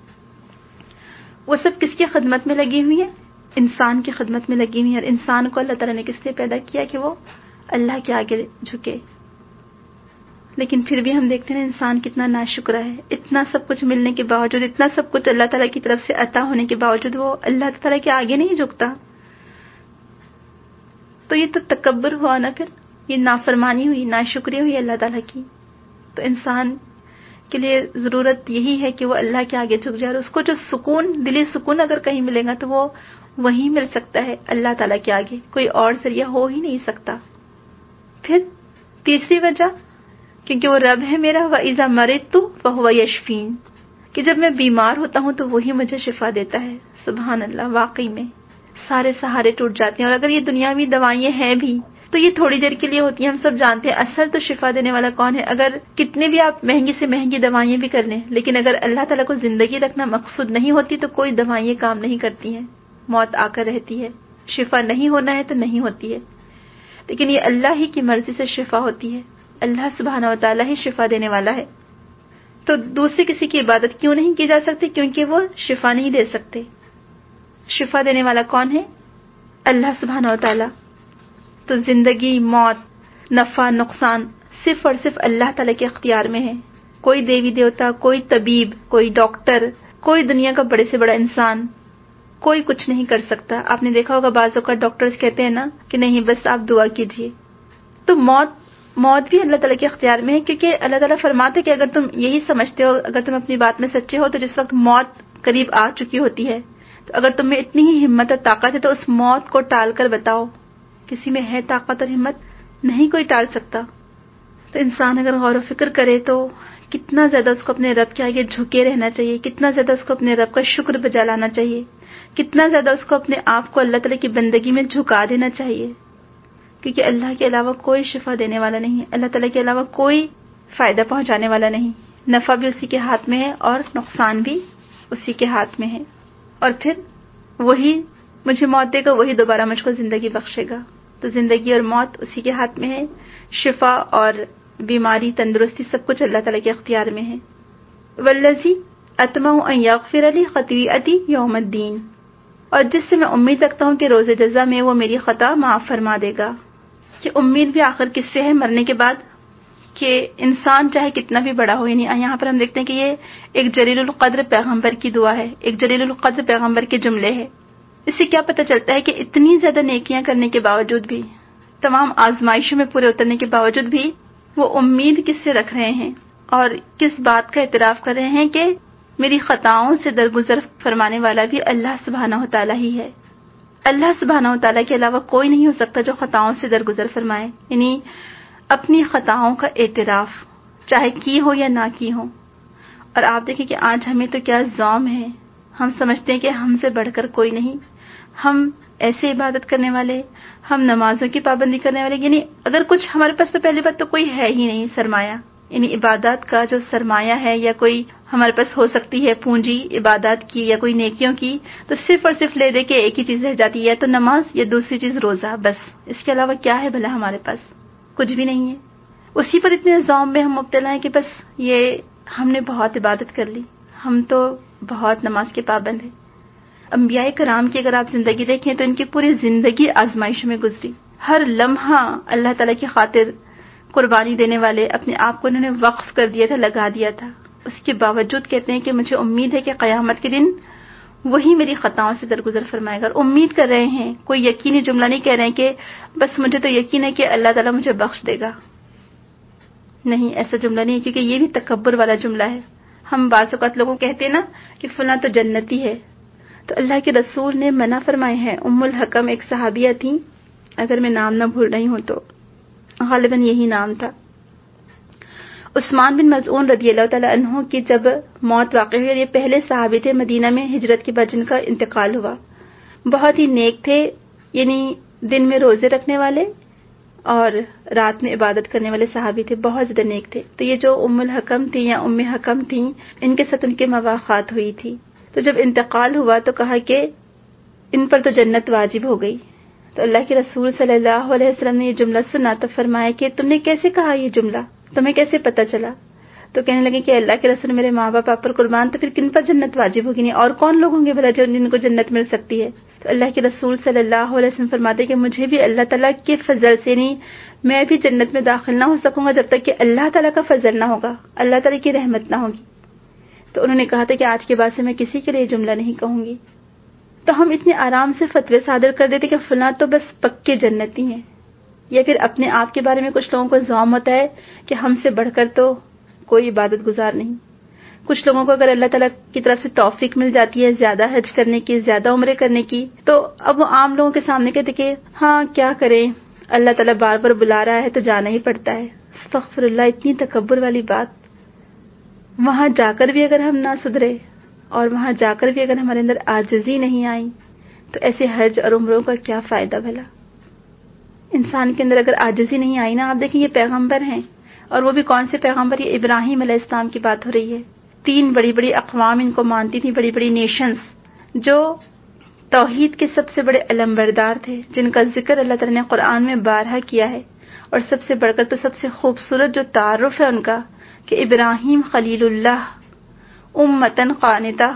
A: وہ سب کس کی خدمت میں لگی ہوئی ہیں؟ انسان کی خدمت میں لگی ہوئی ہیں. اور انسان کو اللہ تعالیٰ نے کس لیے پیدا کیا کہ وہ اللہ کے آگے جھکے. لیکن پھر بھی ہم دیکھتے ہیں انسان کتنا ناشکر ہے. اتنا سب کچھ ملنے کے باوجود، اتنا سب کچھ اللہ تعالیٰ کی طرف سے عطا ہونے کے باوجود وہ اللہ تعالیٰ کے آگے نہیں جھکتا. تو یہ تو تکبر ہوا نا، پھر یہ نافرمانی ہوئی، ناشکری ہوئی اللہ تعالیٰ کی. تو انسان کے لیے ضرورت یہی ہے کہ وہ اللہ کے آگے جھک جائے. اور اس کو جو سکون، دلی سکون اگر کہیں ملے گا تو وہ وہی مل سکتا ہے اللہ تعالیٰ کے آگے. کوئی اور ذریعہ ہو ہی نہیں سکتا. پھر تیسری وجہ کیونکہ وہ رب ہے میرا، وَإِذَا مَرِضْتُ فَهُوَ يَشْفِينِ، کہ جب میں بیمار ہوتا ہوں تو وہی مجھے شفا دیتا ہے. سبحان اللہ. واقعی میں سارے سہارے ٹوٹ جاتے ہیں. اور اگر یہ دنیاوی دوائیں ہیں بھی تو یہ تھوڑی دیر کے لیے ہوتی ہیں. ہم سب جانتے ہیں اصل تو شفا دینے والا کون ہے. اگر کتنے بھی آپ مہنگی سے مہنگی دوائیں بھی کر لیں، لیکن اگر اللہ تعالیٰ کو زندگی رکھنا مقصود نہیں ہوتی تو کوئی دوائیں کام نہیں کرتی ہیں. موت آ کر رہتی ہے. شفا نہیں ہونا ہے تو نہیں ہوتی ہے. لیکن یہ اللہ ہی کی مرضی سے شفا ہوتی ہے. اللہ سبحانہ و تعالیٰ ہی شفا دینے والا ہے. تو دوسرے کسی کی عبادت کیوں نہیں کی جا سکتی؟ کیونکہ وہ شفا نہیں دے سکتے. شفا دینے والا کون ہے؟ اللہ سبحانہ و تعالیٰ. تو زندگی، موت، نفع، نقصان صرف اور صرف اللہ تعالیٰ کے اختیار میں ہے. کوئی دیوی دیوتا، کوئی طبیب، کوئی ڈاکٹر، کوئی دنیا کا بڑے سے بڑا انسان کوئی کچھ نہیں کر سکتا. آپ نے دیکھا ہوگا بعض اوقات ڈاکٹرز کہتے ہیں نا کہ نہیں بس آپ دعا کیجئے. تو موت موت بھی اللہ تعالیٰ کے اختیار میں ہے، کیونکہ اللہ تعالیٰ فرماتے کہ اگر تم یہی سمجھتے ہو، اگر تم اپنی بات میں سچے ہو، تو جس وقت موت قریب آ چکی ہوتی ہے تو اگر تم میں اتنی ہی ہمت اور طاقت ہے تو اس موت کو ٹال کر بتاؤ. کسی میں ہے طاقت اور ہمت؟ نہیں کوئی ٹال سکتا. تو انسان اگر غور و فکر کرے تو کتنا زیادہ اس کو اپنے رب کے آگے جھکے رہنا چاہیے، کتنا زیادہ اس کو اپنے رب کا شکر بجا لانا چاہیے، کتنا زیادہ اس کو اپنے آپ کو اللہ تعالیٰ کی بندگی میں جھکا دینا چاہیے. کیونکہ اللہ کے علاوہ کوئی شفا دینے والا نہیں ہے. اللہ تعالیٰ کے علاوہ کوئی فائدہ پہنچانے والا نہیں. نفع بھی اسی کے ہاتھ میں ہے اور نقصان بھی اسی کے ہاتھ میں ہے. اور پھر وہی مجھے موت دے گا، وہی دوبارہ مجھ کو زندگی بخشے گا. تو زندگی اور موت اسی کے ہاتھ میں ہے. شفا اور بیماری، تندرستی سب کچھ اللہ تعالیٰ کے اختیار میں ہے. والذی اطمع ان یغفر لی خطیئتی یوم الدین، اور جس سے میں امید رکھتا ہوں کہ روز جزا میں وہ میری خطا معاف فرما دے گا. کہ امید بھی آخر کس سے ہے مرنے کے بعد؟ کہ انسان چاہے کتنا بھی بڑا ہو. یعنی یہاں پر ہم دیکھتے ہیں کہ یہ ایک جلیل القدر پیغمبر کی دعا ہے، ایک جلیل القدر پیغمبر کے جملے ہے. اس سے کیا پتہ چلتا ہے کہ اتنی زیادہ نیکیاں کرنے کے باوجود بھی، تمام آزمائشوں میں پورے اترنے کے باوجود بھی وہ امید کس سے رکھ رہے ہیں اور کس بات کا اعتراف کر رہے ہیں کہ میری خطاؤں سے درگزر فرمانے والا بھی اللہ سبحانہ و تعالیٰ ہی ہے. اللہ سبحانہ و تعالیٰ کے علاوہ کوئی نہیں ہو سکتا جو خطاؤں سے درگزر فرمائے. یعنی اپنی خطاؤں کا اعتراف، چاہے کی ہو یا نہ کی ہو. اور آپ دیکھیں کہ آج ہمیں تو کیا زوم ہے، ہم سمجھتے ہیں کہ ہم سے بڑھ کر کوئی نہیں، ہم ایسے عبادت کرنے والے، ہم نمازوں کی پابندی کرنے والے، یعنی اگر کچھ ہمارے پاس تو پہلی بات تو کوئی ہے ہی نہیں سرمایہ، یعنی عبادات کا جو سرمایہ ہے یا کوئی ہمارے پاس ہو سکتی ہے پونجی عبادات کی یا کوئی نیکیوں کی، تو صرف اور صرف لے دے کے ایک ہی چیز رہ جاتی ہے، یا تو نماز یا دوسری چیز روزہ، بس اس کے علاوہ کیا ہے بھلا ہمارے پاس؟ کچھ بھی نہیں ہے. اسی پر اتنے زوم میں ہم مبتلا ہیں کہ بس یہ ہم نے بہت عبادت کر لی، ہم تو بہت نماز کے پابند ہیں. انبیاء کرام کی اگر آپ زندگی دیکھیں تو ان کی پوری زندگی آزمائشوں میں گزری، ہر لمحہ اللہ تعالیٰ کی خاطر قربانی دینے والے، اپنے آپ کو انہوں نے وقف کر دیا تھا، لگا دیا تھا. اس کے باوجود کہتے ہیں کہ مجھے امید ہے کہ قیامت کے دن وہی میری خطاؤں سے درگزر فرمائے گا. اور امید کر رہے ہیں، کوئی یقینی جملہ نہیں کہہ رہے ہیں کہ بس مجھے تو یقین ہے کہ اللہ تعالیٰ مجھے بخش دے گا. نہیں، ایسا جملہ نہیں، کیونکہ یہ بھی تکبر والا جملہ ہے. ہم بعض اوقات لوگوں کہتے ہیں نا کہ فلاں تو جنتی ہے، تو اللہ کے رسول نے منع فرمائے ہیں. ام الحکم ایک صحابیہ تھیں، اگر میں نام نہ بھول رہی ہوں تو غالباً یہی نام تھا. عثمان بن مظعون رضی اللہ تعالیٰ عنہ کی جب موت واقع ہوئی، اور یہ پہلے صحابی تھے مدینہ میں ہجرت کے بعد جن کا انتقال ہوا، بہت ہی نیک تھے، یعنی دن میں روزے رکھنے والے اور رات میں عبادت کرنے والے صحابی تھے، بہت زیادہ نیک تھے. تو یہ جو ام الحکم تھی یا ام حکم تھیں، ان کے ساتھ ان کے مواخات ہوئی تھی. تو جب انتقال ہوا تو کہا کہ ان پر تو جنت واجب ہو گئی. تو اللہ کے رسول صلی اللہ علیہ وسلم نے یہ جملہ سنا تو فرمایا کہ تم نے کیسے کہا یہ جملہ، تمہیں کیسے پتہ چلا؟ تو کہنے لگے کہ اللہ کے رسول میرے ماں باپ آپ پر قربان، تو پھر کن پر جنت واجب ہوگی؟ نہیں اور کون لوگ ہوں گے بھلا جو جن کو جنت مل سکتی ہے؟ تو اللہ کے رسول صلی اللہ علیہ وسلم فرماتے کہ مجھے بھی اللہ تعالیٰ کے فضل سے نہیں، میں بھی جنت میں داخل نہ ہو سکوں گا جب تک کہ اللہ تعالیٰ کا فضل نہ ہوگا، اللہ تعالیٰ کی رحمت نہ ہوگی. تو انہوں نے کہا تھا کہ آج کے بعد سے میں کسی کے لیے جملہ نہیں کہوں گی. تو ہم اتنے آرام سے فتوے صادر کر دیتے کہ فلاں تو بس پکے جنتی ہیں. یا پھر اپنے آپ کے بارے میں کچھ لوگوں کو زوم ہوتا ہے کہ ہم سے بڑھ کر تو کوئی عبادت گزار نہیں. کچھ لوگوں کو اگر اللہ تعالیٰ کی طرف سے توفیق مل جاتی ہے زیادہ حج کرنے کی، زیادہ عمرے کرنے کی، تو اب وہ عام لوگوں کے سامنے کہتے کہ ہاں کیا کریں، اللہ تعالیٰ بار بار بلا رہا ہے تو جانا ہی پڑتا ہے. استغفر اللہ، اتنی تکبر والی بات. وہاں جا کر بھی اگر ہم نہ سدھرے اور وہاں جا کر بھی اگر ہمارے اندر عاجزی نہیں آئی تو ایسے حج اور عمروں کا کیا فائدہ بھلا؟ انسان کے اندر اگر عاجزی نہیں آئی نا، آپ دیکھیں یہ پیغمبر ہیں، اور وہ بھی کون سے پیغمبر؟ یہ ابراہیم علیہ السلام کی بات ہو رہی ہے. تین بڑی بڑی اقوام ان کو مانتی تھی، بڑی بڑی نیشنز جو توحید کے سب سے بڑے علمبردار تھے، جن کا ذکر اللہ تعالیٰ نے قرآن میں بارہا کیا ہے. اور سب سے بڑھ کر تو سب سے خوبصورت جو تعارف ہے ان کا کہ ابراہیم خلیل اللہ امتن قانتہ.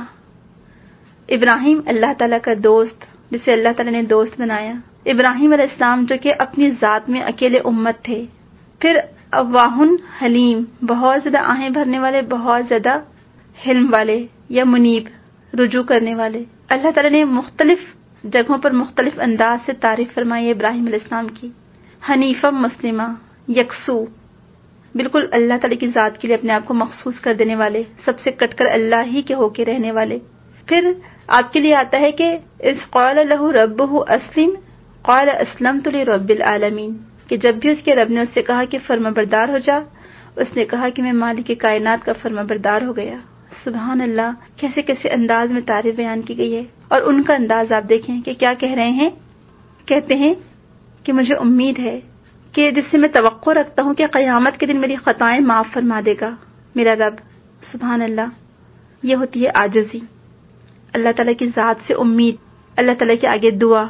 A: ابراہیم اللہ تعالیٰ کا دوست، جسے اللہ تعالیٰ نے دوست بنایا. ابراہیم علیہ السلام جو کہ اپنی ذات میں اکیلے امت تھے. پھر اواہن حلیم، بہت زیادہ آہیں بھرنے والے، بہت زیادہ حلم والے، یا منیب، رجوع کرنے والے. اللہ تعالیٰ نے مختلف جگہوں پر مختلف انداز سے تعریف فرمائی ہے ابراہیم علیہ السلام کی. حنیفہ مسلمہ، یکسو، بالکل اللہ تعالیٰ کی ذات کے لیے اپنے آپ کو مخصوص کر دینے والے، سب سے کٹ کر اللہ ہی کے ہو کے رہنے والے. پھر آپ کے لیے آتا ہے کہ اذ قال له ربه اسلم قال اسلمت لرب العالمین، کہ جب بھی اس کے رب نے اس سے کہا کہ فرما بردار ہو جا، اس نے کہا کہ میں مالک کائنات کا فرما بردار ہو گیا. سبحان اللہ، کیسے کیسے انداز میں تعریف بیان کی گئی ہے. اور ان کا انداز آپ دیکھیں کہ کیا کہہ رہے ہیں. کہتے ہیں کہ مجھے امید ہے کہ جس سے میں توقع رکھتا ہوں کہ قیامت کے دن میری خطائیں معاف فرما دے گا میرا رب. سبحان اللہ، یہ ہوتی ہے عاجزی. اللہ تعالیٰ کی ذات سے امید، اللہ تعالیٰ کے آگے دعا،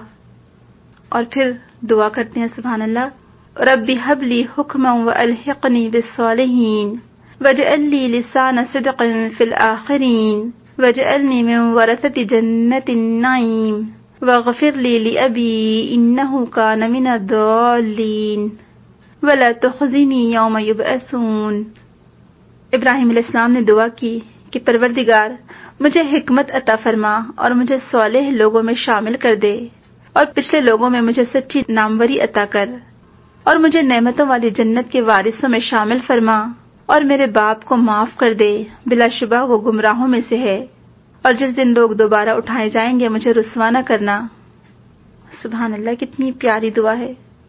A: اور پھر دعا کرتے ہیں سبحان اللہ، رب هب لی حکما والحقنی بالصالحین واجعل لی لسان صدق فی الآخرین واجعلنی من ورثۃ جنت النعیم واغفر لی لأبی انہ کان من الضالین ولا تخزنی یوم یبعثون. ابراہیم علیہ السلام نے دعا کی کہ پروردگار مجھے حکمت عطا فرما اور مجھے صالح لوگوں میں شامل کر دے، اور پچھلے لوگوں میں مجھے سچی ناموری عطا کر، اور مجھے نعمتوں والی جنت کے وارثوں میں شامل فرما، اور میرے باپ کو معاف کر دے، بلا شبہ وہ گمراہوں میں سے ہے، اور جس دن لوگ دوبارہ اٹھائے جائیں گے مجھے رسوا نہ کرنا. سبحان اللہ، کتنی پیاری دعا ہے،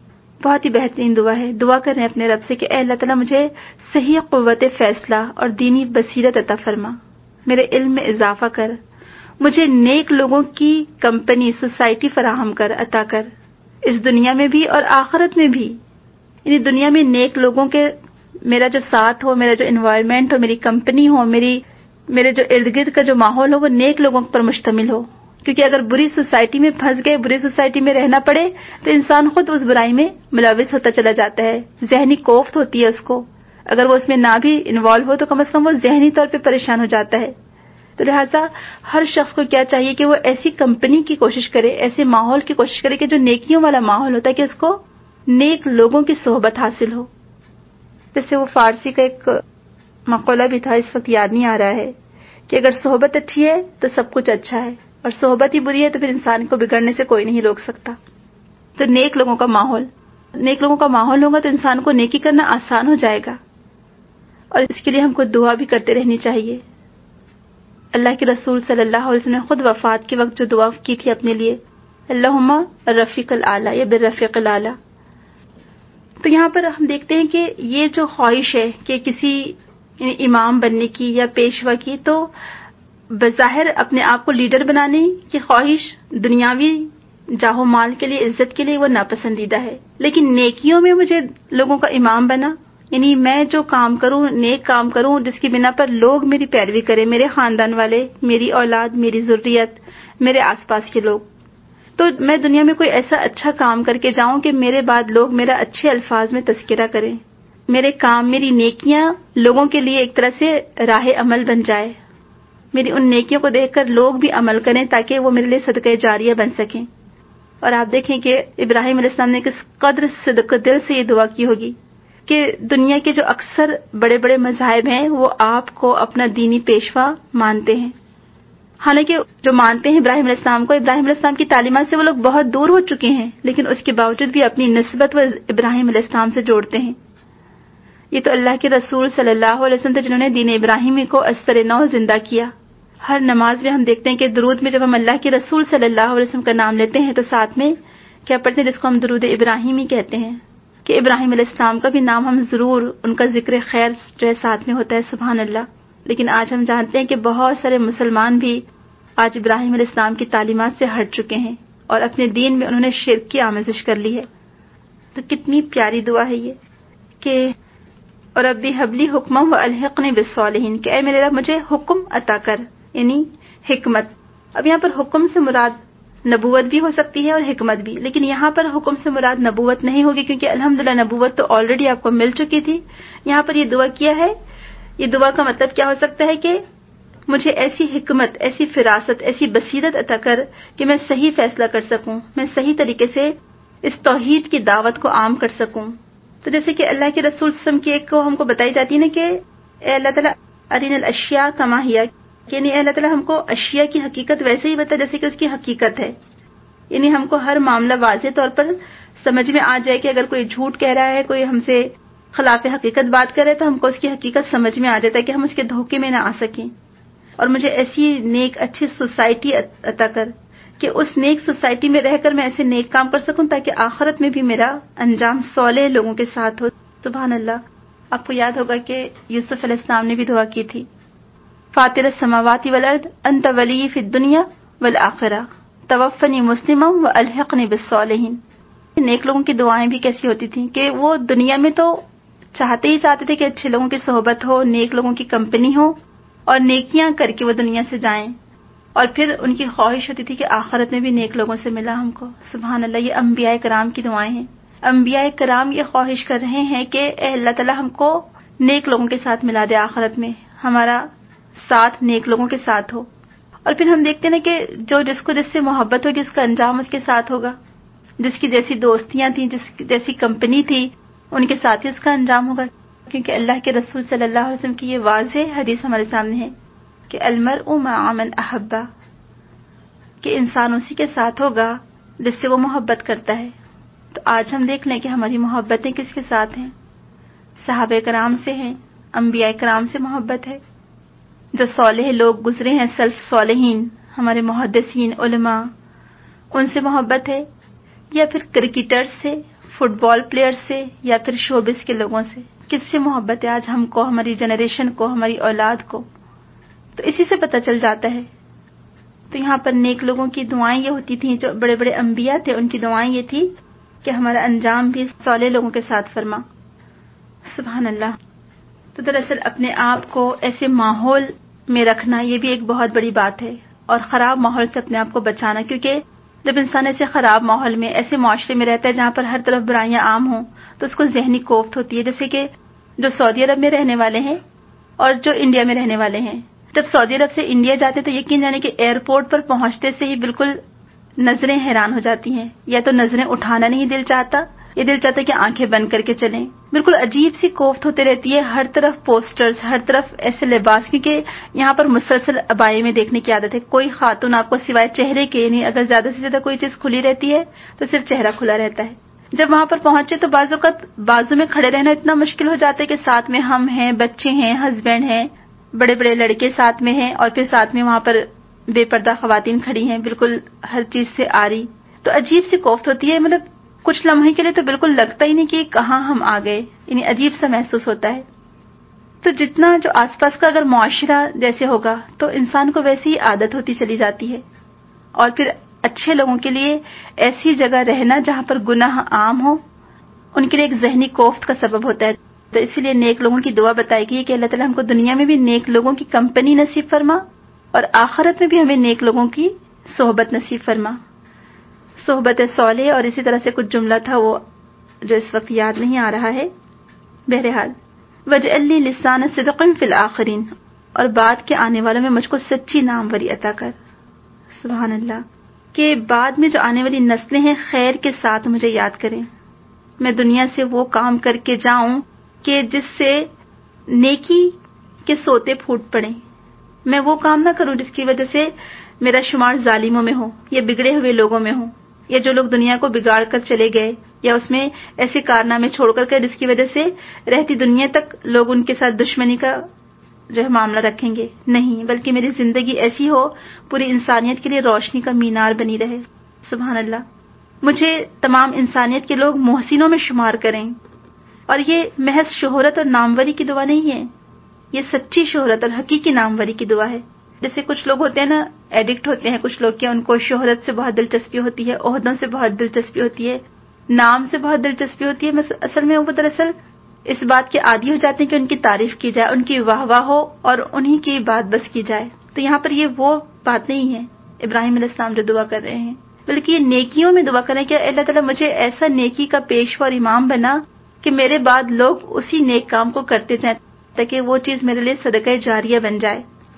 A: بہت ہی بہترین دعا ہے. دعا کریں اپنے رب سے کہ اے اللہ تعالیٰ مجھے صحیح قوت فیصلہ اور دینی بصیرت عطا فرما، میرے علم میں اضافہ کر، مجھے نیک لوگوں کی کمپنی سوسائٹی فراہم کر، عطا کر، اس دنیا میں بھی اور آخرت میں بھی. یعنی دنیا میں نیک لوگوں کے میرا جو ساتھ ہو، میرا جو انوائرمنٹ ہو، میری کمپنی ہو، میری میرے جو ارد گرد کا جو ماحول ہو وہ نیک لوگوں پر مشتمل ہو. کیونکہ اگر بری سوسائٹی میں پھنس گئے، بری سوسائٹی میں رہنا پڑے تو انسان خود اس برائی میں ملوث ہوتا چلا جاتا ہے، ذہنی کوفت ہوتی ہے اس کو. اگر وہ اس میں نہ بھی انوالو ہو تو کم از کم وہ ذہنی طور پہ پریشان ہو جاتا ہے. تو لہٰذا ہر شخص کو کیا چاہیے کہ وہ ایسی کمپنی کی کوشش کرے، ایسے ماحول کی کوشش کرے کہ جو نیکیوں والا ماحول ہوتا ہے، کہ اس کو نیک لوگوں کی صحبت حاصل ہو. جیسے وہ فارسی کا ایک مقولہ بھی تھا، اس وقت یاد نہیں آ رہا ہے، کہ اگر صحبت اچھی ہے تو سب کچھ اچھا ہے، اور صحبت ہی بری ہے تو پھر انسان کو بگڑنے سے کوئی نہیں روک سکتا. تو نیک لوگوں کا ماحول نیک لوگوں کا ماحول ہوگا تو انسان کو نیکی کرنا آسان ہو جائے گا. اور اس کے لیے ہم کو دعا بھی کرتے رہنی چاہیے. اللہ کے رسول صلی اللہ علیہ وسلم نے خود وفات کے وقت جو دعا کی تھی اپنے لیے، اللہم الرفیق الاعلی یا بالرفیق الاعلی. تو یہاں پر ہم دیکھتے ہیں کہ یہ جو خواہش ہے کہ کسی یعنی امام بننے کی یا پیشوا کی، تو بظاہر اپنے آپ کو لیڈر بنانے کی خواہش دنیاوی جاہو مال کے لیے، عزت کے لیے وہ ناپسندیدہ ہے. لیکن نیکیوں میں مجھے لوگوں کا امام بنا، یعنی میں جو کام کروں، نیک کام کروں جس کی بنا پر لوگ میری پیروی کریں، میرے خاندان والے، میری اولاد، میری ذریت، میرے آس پاس کے لوگ. تو میں دنیا میں کوئی ایسا اچھا کام کر کے جاؤں کہ میرے بعد لوگ میرا اچھے الفاظ میں تذکرہ کریں، میرے کام، میری نیکیاں لوگوں کے لیے ایک طرح سے راہ عمل بن جائے، میری ان نیکیوں کو دیکھ کر لوگ بھی عمل کریں تاکہ وہ میرے لیے صدقہ جاریہ بن سکیں. اور آپ دیکھیں کہ ابراہیم علیہ السلام نے کس قدر صدق دل سے یہ دعا کی ہوگی کہ دنیا کے جو اکثر بڑے بڑے مذاہب ہیں وہ آپ کو اپنا دینی پیشوا مانتے ہیں. حالانکہ جو مانتے ہیں ابراہیم علیہ السلام کو، ابراہیم علیہ السلام کی تعلیمات سے وہ لوگ بہت دور ہو چکے ہیں، لیکن اس کے باوجود بھی اپنی نسبت وہ ابراہیم علیہ السلام سے جوڑتے ہیں. یہ تو اللہ کے رسول صلی اللہ علیہ وسلم تھے جنہوں نے دین ابراہیمی کو ازسر نو زندہ کیا. ہر نماز میں ہم دیکھتے ہیں کہ درود میں جب ہم اللہ کے رسول صلی اللہ علیہ وسلم کا نام لیتے ہیں تو ساتھ میں کیا پڑھتے ہیں، جس کو ہم درود ابراہیمی کہتے ہیں، کہ ابراہیم علیہ السلام کا بھی نام ہم ضرور، ان کا ذکر خیر جو ہے ساتھ میں ہوتا ہے. سبحان اللہ. لیکن آج ہم جانتے ہیں کہ بہت سارے مسلمان بھی آج ابراہیم علیہ السلام کی تعلیمات سے ہٹ چکے ہیں اور اپنے دین میں انہوں نے شرک کی آمیزش کر لی ہے. تو کتنی پیاری دعا ہے یہ کہ اور ربی حبلی حکمم و الحقنی بالصالحین، کہ اے میرے رب مجھے حکم عطا کر، یعنی حکمت. اب یہاں پر حکم سے مراد نبوت بھی ہو سکتی ہے اور حکمت بھی، لیکن یہاں پر حکم سے مراد نبوت نہیں ہوگی کیونکہ الحمدللہ نبوت تو آلریڈی آپ کو مل چکی تھی. یہاں پر یہ دعا کیا ہے، یہ دعا کا مطلب کیا ہو سکتا ہے کہ مجھے ایسی حکمت، ایسی فراست، ایسی بصیرت عطا کر کہ میں صحیح فیصلہ کر سکوں، میں صحیح طریقے سے اس توحید کی دعوت کو عام کر سکوں. تو جیسے کہ اللہ کے رسول صلی اللہ علیہ وسلم کی ایک کو ہم کو بتائی جاتی ہے نا کہ اے اللہ تعالیٰ ارین الاشیاء کما ہی، یعنی اے اللہ تعالیٰ ہم کو اشیاء کی حقیقت ویسے ہی بتا جیسے کہ اس کی حقیقت ہے. یعنی ہم کو ہر معاملہ واضح طور پر سمجھ میں آ جائے کہ اگر کوئی جھوٹ کہہ رہا ہے، کوئی ہم سے خلاف حقیقت بات کر رہا ہے تو ہم کو اس کی حقیقت سمجھ میں آ جاتا ہے کہ ہم اس کے دھوکے میں نہ آ سکیں. اور مجھے ایسی نیک اچھی سوسائٹی عطا کر کہ اس نیک سوسائٹی میں رہ کر میں ایسے نیک کام کر سکوں تاکہ آخرت میں بھی میرا انجام صالح لوگوں کے ساتھ ہو. سبحان اللہ. آپ کو یاد ہوگا کہ یوسف علیہ السلام نے بھی دعا کی تھی، فاطر السماوات والارض انت ولی فی الدنیا والآخرہ توفنی مسلما والحقنی بالصالحین. نیک لوگوں کی دعائیں بھی کیسی ہوتی تھیں کہ وہ دنیا میں تو چاہتے ہی چاہتے تھے کہ اچھے لوگوں کی صحبت ہو، نیک لوگوں کی کمپنی ہو اور نیکیاں کر کے وہ دنیا سے جائیں، اور پھر ان کی خواہش ہوتی تھی کہ آخرت میں بھی نیک لوگوں سے ملا ہم کو. سبحان اللہ. یہ انبیاء کرام کی دعائیں ہیں. انبیاء کرام یہ خواہش کر رہے ہیں کہ اے اللہ تعالیٰ ہم کو نیک لوگوں کے ساتھ ملا دے، آخرت میں ہمارا ساتھ نیک لوگوں کے ساتھ ہو. اور پھر ہم دیکھتے ہیں کہ جو جس کو جس سے محبت ہوگی اس کا انجام اس کے ساتھ ہوگا، جس کی جیسی دوستیاں تھیں، جس جیسی کمپنی تھی، ان کے ساتھ ہی اس کا انجام ہوگا. کیونکہ اللہ کے رسول صلی اللہ علیہ وسلم کی یہ واضح حدیث ہمارے سامنے ہے کہ المرء مع من احب، کہ انسان اسی کے ساتھ ہوگا جس سے وہ محبت کرتا ہے. تو آج ہم دیکھ لیں کہ ہماری محبتیں کس کے ساتھ ہیں. صحابہ کرام سے ہیں، انبیاء کرام سے محبت ہے، جو صالح لوگ گزرے ہیں سلف صالحین، ہمارے محدثین علماء، ان سے محبت ہے، یا پھر کرکٹرز سے، فٹ بال پلیئر سے یا پھر شوبز کے لوگوں سے؟ کس سے محبت ہے آج ہم کو، ہماری جنریشن کو، ہماری اولاد کو؟ تو اسی سے پتہ چل جاتا ہے. تو یہاں پر نیک لوگوں کی دعائیں یہ ہوتی تھیں، جو بڑے بڑے انبیاء تھے ان کی دعائیں یہ تھی کہ ہمارا انجام بھی صالح لوگوں کے ساتھ فرما. سبحان اللہ. تو دراصل اپنے آپ کو ایسے ماحول میں رکھنا یہ بھی ایک بہت بڑی بات ہے، اور خراب ماحول سے اپنے آپ کو بچانا، کیونکہ جب انسان ایسے خراب ماحول میں، ایسے معاشرے میں رہتا ہے جہاں پر ہر طرف برائیاں عام ہوں، تو اس کو ذہنی کوفت ہوتی ہے. جیسے کہ جو سعودی عرب میں رہنے والے ہیں اور جو انڈیا میں رہنے والے ہیں، جب سعودی عرب سے انڈیا جاتے تو یقین جانے کہ ایئرپورٹ پر پہنچتے سے ہی بالکل نظریں حیران ہو جاتی ہیں، یا تو نظریں اٹھانا نہیں دل چاہتا، یہ دل چاہتا ہے کہ آنکھیں بند کر کے چلیں. بالکل عجیب سی کوفت ہوتے رہتی ہے، ہر طرف پوسٹرز، ہر طرف ایسے لباس، کیونکہ یہاں پر مسلسل عبائے میں دیکھنے کی عادت ہے. کوئی خاتون آپ کو سوائے چہرے کے نہیں، اگر زیادہ سے زیادہ کوئی چیز کھلی رہتی ہے تو صرف چہرہ کھلا رہتا ہے. جب وہاں پر پہنچے تو بعض اوقات بازو میں کھڑے رہنا اتنا مشکل ہو جاتا ہے کہ ساتھ میں ہم ہیں، بچے ہیں، ہسبینڈ ہیں، بڑے بڑے لڑکے ساتھ میں ہیں، اور پھر ساتھ میں وہاں پر بے پردہ خواتین کھڑی ہیں، بالکل ہر چیز سے آری. تو عجیب سی کوفت ہوتی ہے، مطلب کچھ لمحے کے لیے تو بالکل لگتا ہی نہیں کہ کہاں ہم آ گئے، یعنی عجیب سا محسوس ہوتا ہے. تو جتنا جو آس پاس کا اگر معاشرہ جیسے ہوگا تو انسان کو ویسی ہی عادت ہوتی چلی جاتی ہے. اور پھر اچھے لوگوں کے لیے ایسی جگہ رہنا جہاں پر گناہ عام ہو، ان کے لیے ایک ذہنی کوفت کا سبب ہوتا ہے. تو اسی لیے نیک لوگوں کی دعا بتائی گئی کہ اللہ تعالیٰ ہم کو دنیا میں بھی نیک لوگوں کی کمپنی نصیب فرما، اور آخرت میں بھی ہمیں نیک لوگوں کی صحبت نصیب فرما، صحبت صالح. اور اسی طرح سے کچھ جملہ تھا وہ جو اس وقت یاد نہیں آ رہا ہے. بہرحال وَاجْعَلْ لِي لِسَانَ صِدْقٍ فِي الْآخِرِينَ، اور بعد کے آنے والوں میں مجھ کو سچی ناموری عطا کر. سبحان اللہ. کہ بعد میں جو آنے والی نسلیں ہیں خیر کے ساتھ مجھے یاد کریں، میں دنیا سے وہ کام کر کے جاؤں کہ جس سے نیکی کے سوتے پھوٹ پڑیں. میں وہ کام نہ کروں جس کی وجہ سے میرا شمار ظالموں میں ہو، یا بگڑے ہوئے لوگوں میں ہو، یا جو لوگ دنیا کو بگاڑ کر چلے گئے، یا اس میں ایسے کارنامے چھوڑ کر کے جس کی وجہ سے رہتی دنیا تک لوگ ان کے ساتھ دشمنی کا جو ہے معاملہ رکھیں گے. نہیں، بلکہ میری زندگی ایسی ہو پوری انسانیت کے لیے روشنی کا مینار بنی رہے. سبحان اللہ. مجھے تمام انسانیت کے لوگ محسنوں میں شمار کریں. اور یہ محض شہرت اور ناموری کی دعا نہیں ہے، یہ سچی شہرت اور حقیقی ناموری کی دعا ہے. جیسے کچھ لوگ ہوتے ہیں نا، ایڈکٹ ہوتے ہیں کچھ لوگ، کہ ان کو شہرت سے بہت دلچسپی ہوتی ہے، عہدوں سے بہت دلچسپی ہوتی ہے، نام سے بہت دلچسپی ہوتی ہے. اصل میں وہ دراصل اس بات کے عادی ہو جاتے ہیں کہ ان کی تعریف کی جائے، ان کی واہ واہ ہو اور انہی کی بات بس کی جائے. تو یہاں پر یہ وہ بات نہیں ہے ابراہیم علیہ السلام جو دعا کر رہے ہیں، بلکہ یہ نیکیوں میں دعا کریں کہ اللہ تعالیٰ مجھے ایسا نیکی کا پیشوا اور امام بنا کہ میرے بعد لوگ اسی نیک کام کو کرتے جائیں، تاکہ وہ چیز میرے لیے صدقہ جاریہ بن جائے.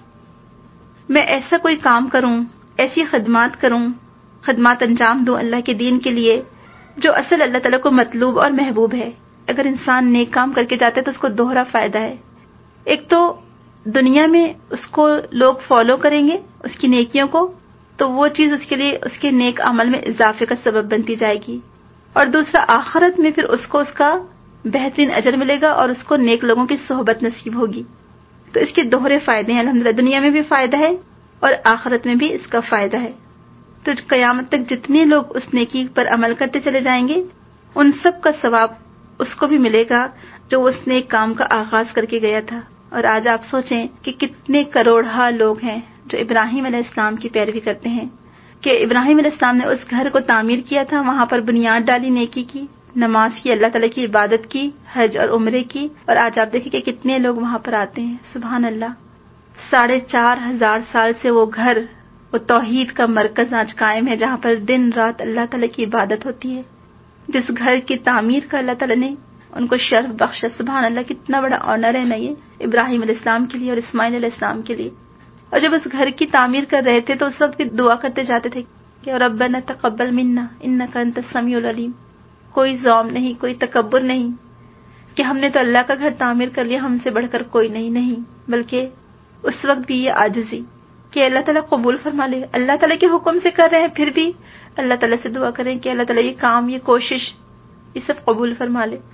A: میں ایسا کوئی کام کروں، ایسی خدمات کروں، خدمات انجام دوں اللہ کے دین کے لیے جو اصل اللہ تعالیٰ کو مطلوب اور محبوب ہے. اگر انسان نیک کام کر کے جاتا ہے تو اس کو دوہرا فائدہ ہے. ایک تو دنیا میں اس کو لوگ فالو کریں گے اس کی نیکیوں کو، تو وہ چیز اس کے لیے اس کے نیک عمل میں اضافے کا سبب بنتی جائے گی. اور دوسرا آخرت میں پھر اس کو اس کا بہترین اجر ملے گا اور اس کو نیک لوگوں کی صحبت نصیب ہوگی. تو اس کے دوہرے فائدے ہیں الحمدللہ. دنیا میں بھی فائدہ ہے اور آخرت میں بھی اس کا فائدہ ہے. تو قیامت تک جتنے لوگ اس نیکی پر عمل کرتے چلے جائیں گے ان سب کا ثواب اس کو بھی ملے گا جو اس نیک کام کا آغاز کر کے گیا تھا. اور آج آپ سوچیں کہ کتنے کروڑہا لوگ ہیں جو ابراہیم علیہ السلام کی پیروی کرتے ہیں، کہ ابراہیم علیہ السلام نے اس گھر کو تعمیر کیا تھا، وہاں پر بنیاد ڈالی، نیکی کی، نماز کی، اللہ تعالیٰ کی عبادت کی، حج اور عمرے کی، اور آج آپ دیکھیں کہ کتنے لوگ وہاں پر آتے ہیں. سبحان اللہ. ساڑھے چار ہزار سال سے وہ گھر، وہ توحید کا مرکز آج قائم ہے جہاں پر دن رات اللہ تعالیٰ کی عبادت ہوتی ہے. جس گھر کی تعمیر کا اللہ تعالیٰ نے ان کو شرف بخشا. سبحان اللہ. کتنا بڑا آنر ہے نا یہ ابراہیم علیہ السلام کے لیے اور اسماعیل علیہ السلام کے لیے. اور جب اس گھر کی تعمیر کر رہے تھے تو اس وقت بھی دعا کرتے جاتے تھے کہ ربنا تقبل منا انک انت السمیع العلیم. کوئی ذوم نہیں، کوئی تکبر نہیں کہ ہم نے تو اللہ کا گھر تعمیر کر لیا، ہم سے بڑھ کر کوئی نہیں. نہیں، بلکہ اس وقت بھی یہ عاجزی کہ اللہ تعالیٰ قبول فرما لے. اللہ تعالیٰ کے حکم سے کر رہے ہیں، پھر بھی اللہ تعالیٰ سے دعا کریں کہ اللہ تعالیٰ یہ کام، یہ کوشش، یہ سب قبول فرما لے.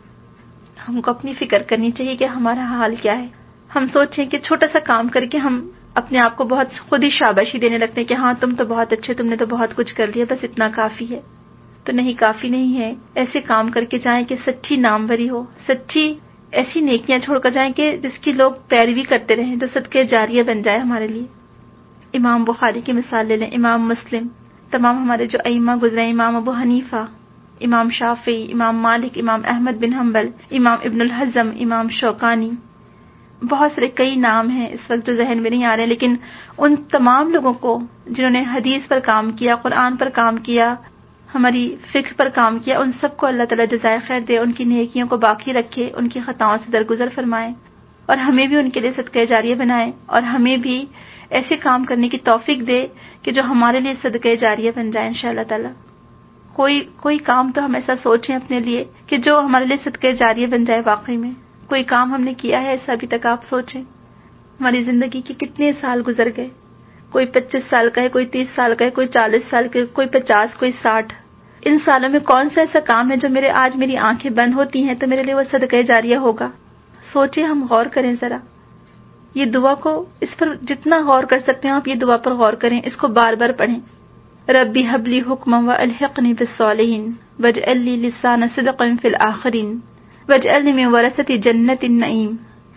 A: ہم کو اپنی فکر کرنی چاہیے کہ ہمارا حال کیا ہے. ہم سوچیں کہ چھوٹا سا کام کر کے ہم اپنے آپ کو بہت خود ہی شاباشی دینے لگتے ہیں کہ ہاں تم تو بہت اچھے، تم نے تو بہت کچھ کر لیا، بس اتنا کافی ہے. تو نہیں کافی نہیں ہے. ایسے کام کر کے جائیں کہ سچی ناموری ہو, سچی ایسی نیکیاں چھوڑ کر جائیں کہ جس کی لوگ پیروی کرتے رہیں, جو صدقہ جاریہ بن جائے ہمارے لیے. امام بخاری کی مثال لے لیں, امام مسلم, تمام ہمارے جو ائمہ گزرے, امام ابو حنیفہ, امام شافعی, امام مالک, امام احمد بن حنبل, امام ابن الحزم, امام شوکانی, بہت سارے کئی نام ہیں اس وقت جو ذہن میں نہیں آ رہے, لیکن ان تمام لوگوں کو جنہوں نے حدیث پر کام کیا, قرآن پر کام کیا, ہماری فقہ پر کام کیا, ان سب کو اللہ تعالیٰ جزائے خیر دے, ان کی نیکیوں کو باقی رکھے, ان کی خطاؤں سے درگزر فرمائے, اور ہمیں بھی ان کے لیے صدقہ جاریہ بنائے, اور ہمیں بھی ایسے کام کرنے کی توفیق دے کہ جو ہمارے لیے صدقہ جاریہ بن جائے انشاءاللہ تعالیٰ. کوئی کوئی کام تو ہم ایسا سوچیں اپنے لیے کہ جو ہمارے لیے صدقہ جاریہ بن جائے. واقعی میں کوئی کام ہم نے کیا ہے ایسا ابھی تک؟ آپ سوچیں ہماری زندگی کے کتنے سال گزر گئے. کوئی پچیس سال کا ہے, کوئی تیس سال کا ہے, کوئی چالیس سال کا ہے, کوئی پچاس, کوئی ساٹھ. ان سالوں میں کون سا ایسا کام ہے جو میرے آج میری آنکھیں بند ہوتی ہیں تو میرے لیے وہ صدقہ جاریہ ہوگا؟ سوچیں, ہم غور کریں ذرا. یہ دعا کو اس پر جتنا غور کر سکتے ہیں آپ یہ دعا پر غور کریں, اس کو بار بار پڑھیں. ربی حب لی حکما والحقنی بالصالحین واجعل لی لسان صدق فی الآخرین واجعلنی من ورثۃ جنت النعیم.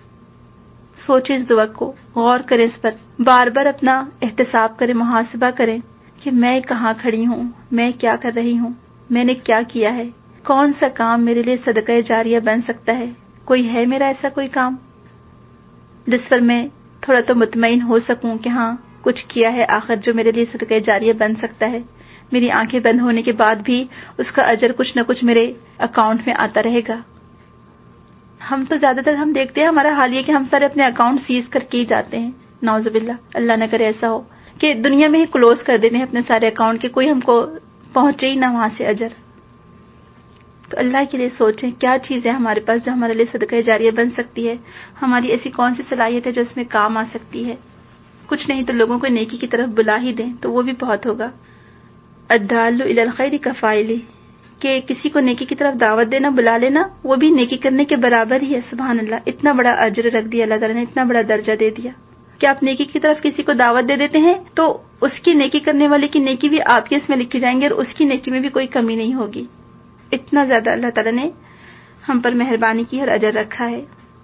A: سوچیں اس دعا کو, غور کریں اس پر, بار بار اپنا احتساب کریں, محاسبہ کریں کہ میں کہاں کھڑی ہوں, میں کیا کر رہی ہوں, میں نے کیا کیا ہے, کون سا کام میرے لیے صدقہ جاریہ بن سکتا ہے. کوئی ہے میرا ایسا کوئی کام جس پر میں تھوڑا تو مطمئن ہو سکوں کہ ہاں کچھ کیا ہے آخر جو میرے لیے صدقہ جاریہ بن سکتا ہے, میری آنکھیں بند ہونے کے بعد بھی اس کا اجر کچھ نہ کچھ میرے اکاؤنٹ میں آتا رہے گا. ہم تو زیادہ تر ہم دیکھتے ہیں ہمارا حال یہ کہ ہم سارے اپنے اکاؤنٹ سیز کر کے ہی جاتے ہیں. نعوذ باللہ, اللہ نہ کرے ایسا ہو کہ دنیا میں ہی کلوز کر دیتے ہیں اپنے سارے اکاؤنٹ, کے کوئی ہم کو پہنچے ہی نہ وہاں سے اجر. تو اللہ کے لیے سوچیں کیا چیز ہے ہمارے پاس جو ہمارے لیے صدقہ جاریہ بن سکتی ہے, ہماری ایسی کون سی صلاحیت ہے جو اس میں کام آ سکتی ہے. کچھ نہیں تو لوگوں کو نیکی کی طرف بلا ہی دیں تو وہ بھی بہت ہوگا. الدال علی الخیر کفاعلہ, کہ کسی کو نیکی کی طرف دعوت دینا, بلا لینا, وہ بھی نیکی کرنے کے برابر ہی ہے. سبحان اللہ, اتنا بڑا اجر رکھ دیا اللہ تعالیٰ نے, اتنا بڑا درجہ دے دیا کہ آپ نیکی کی طرف کسی کو دعوت دے دیتے ہیں تو اس کی نیکی کرنے والے کی نیکی بھی آپ کے اس میں لکھی جائیں گے اور اس کی نیکی میں بھی کوئی کمی نہیں ہوگی. اتنا زیادہ اللہ تعالیٰ نے ہم پر مہربانی کی اور اجر رکھا ہے.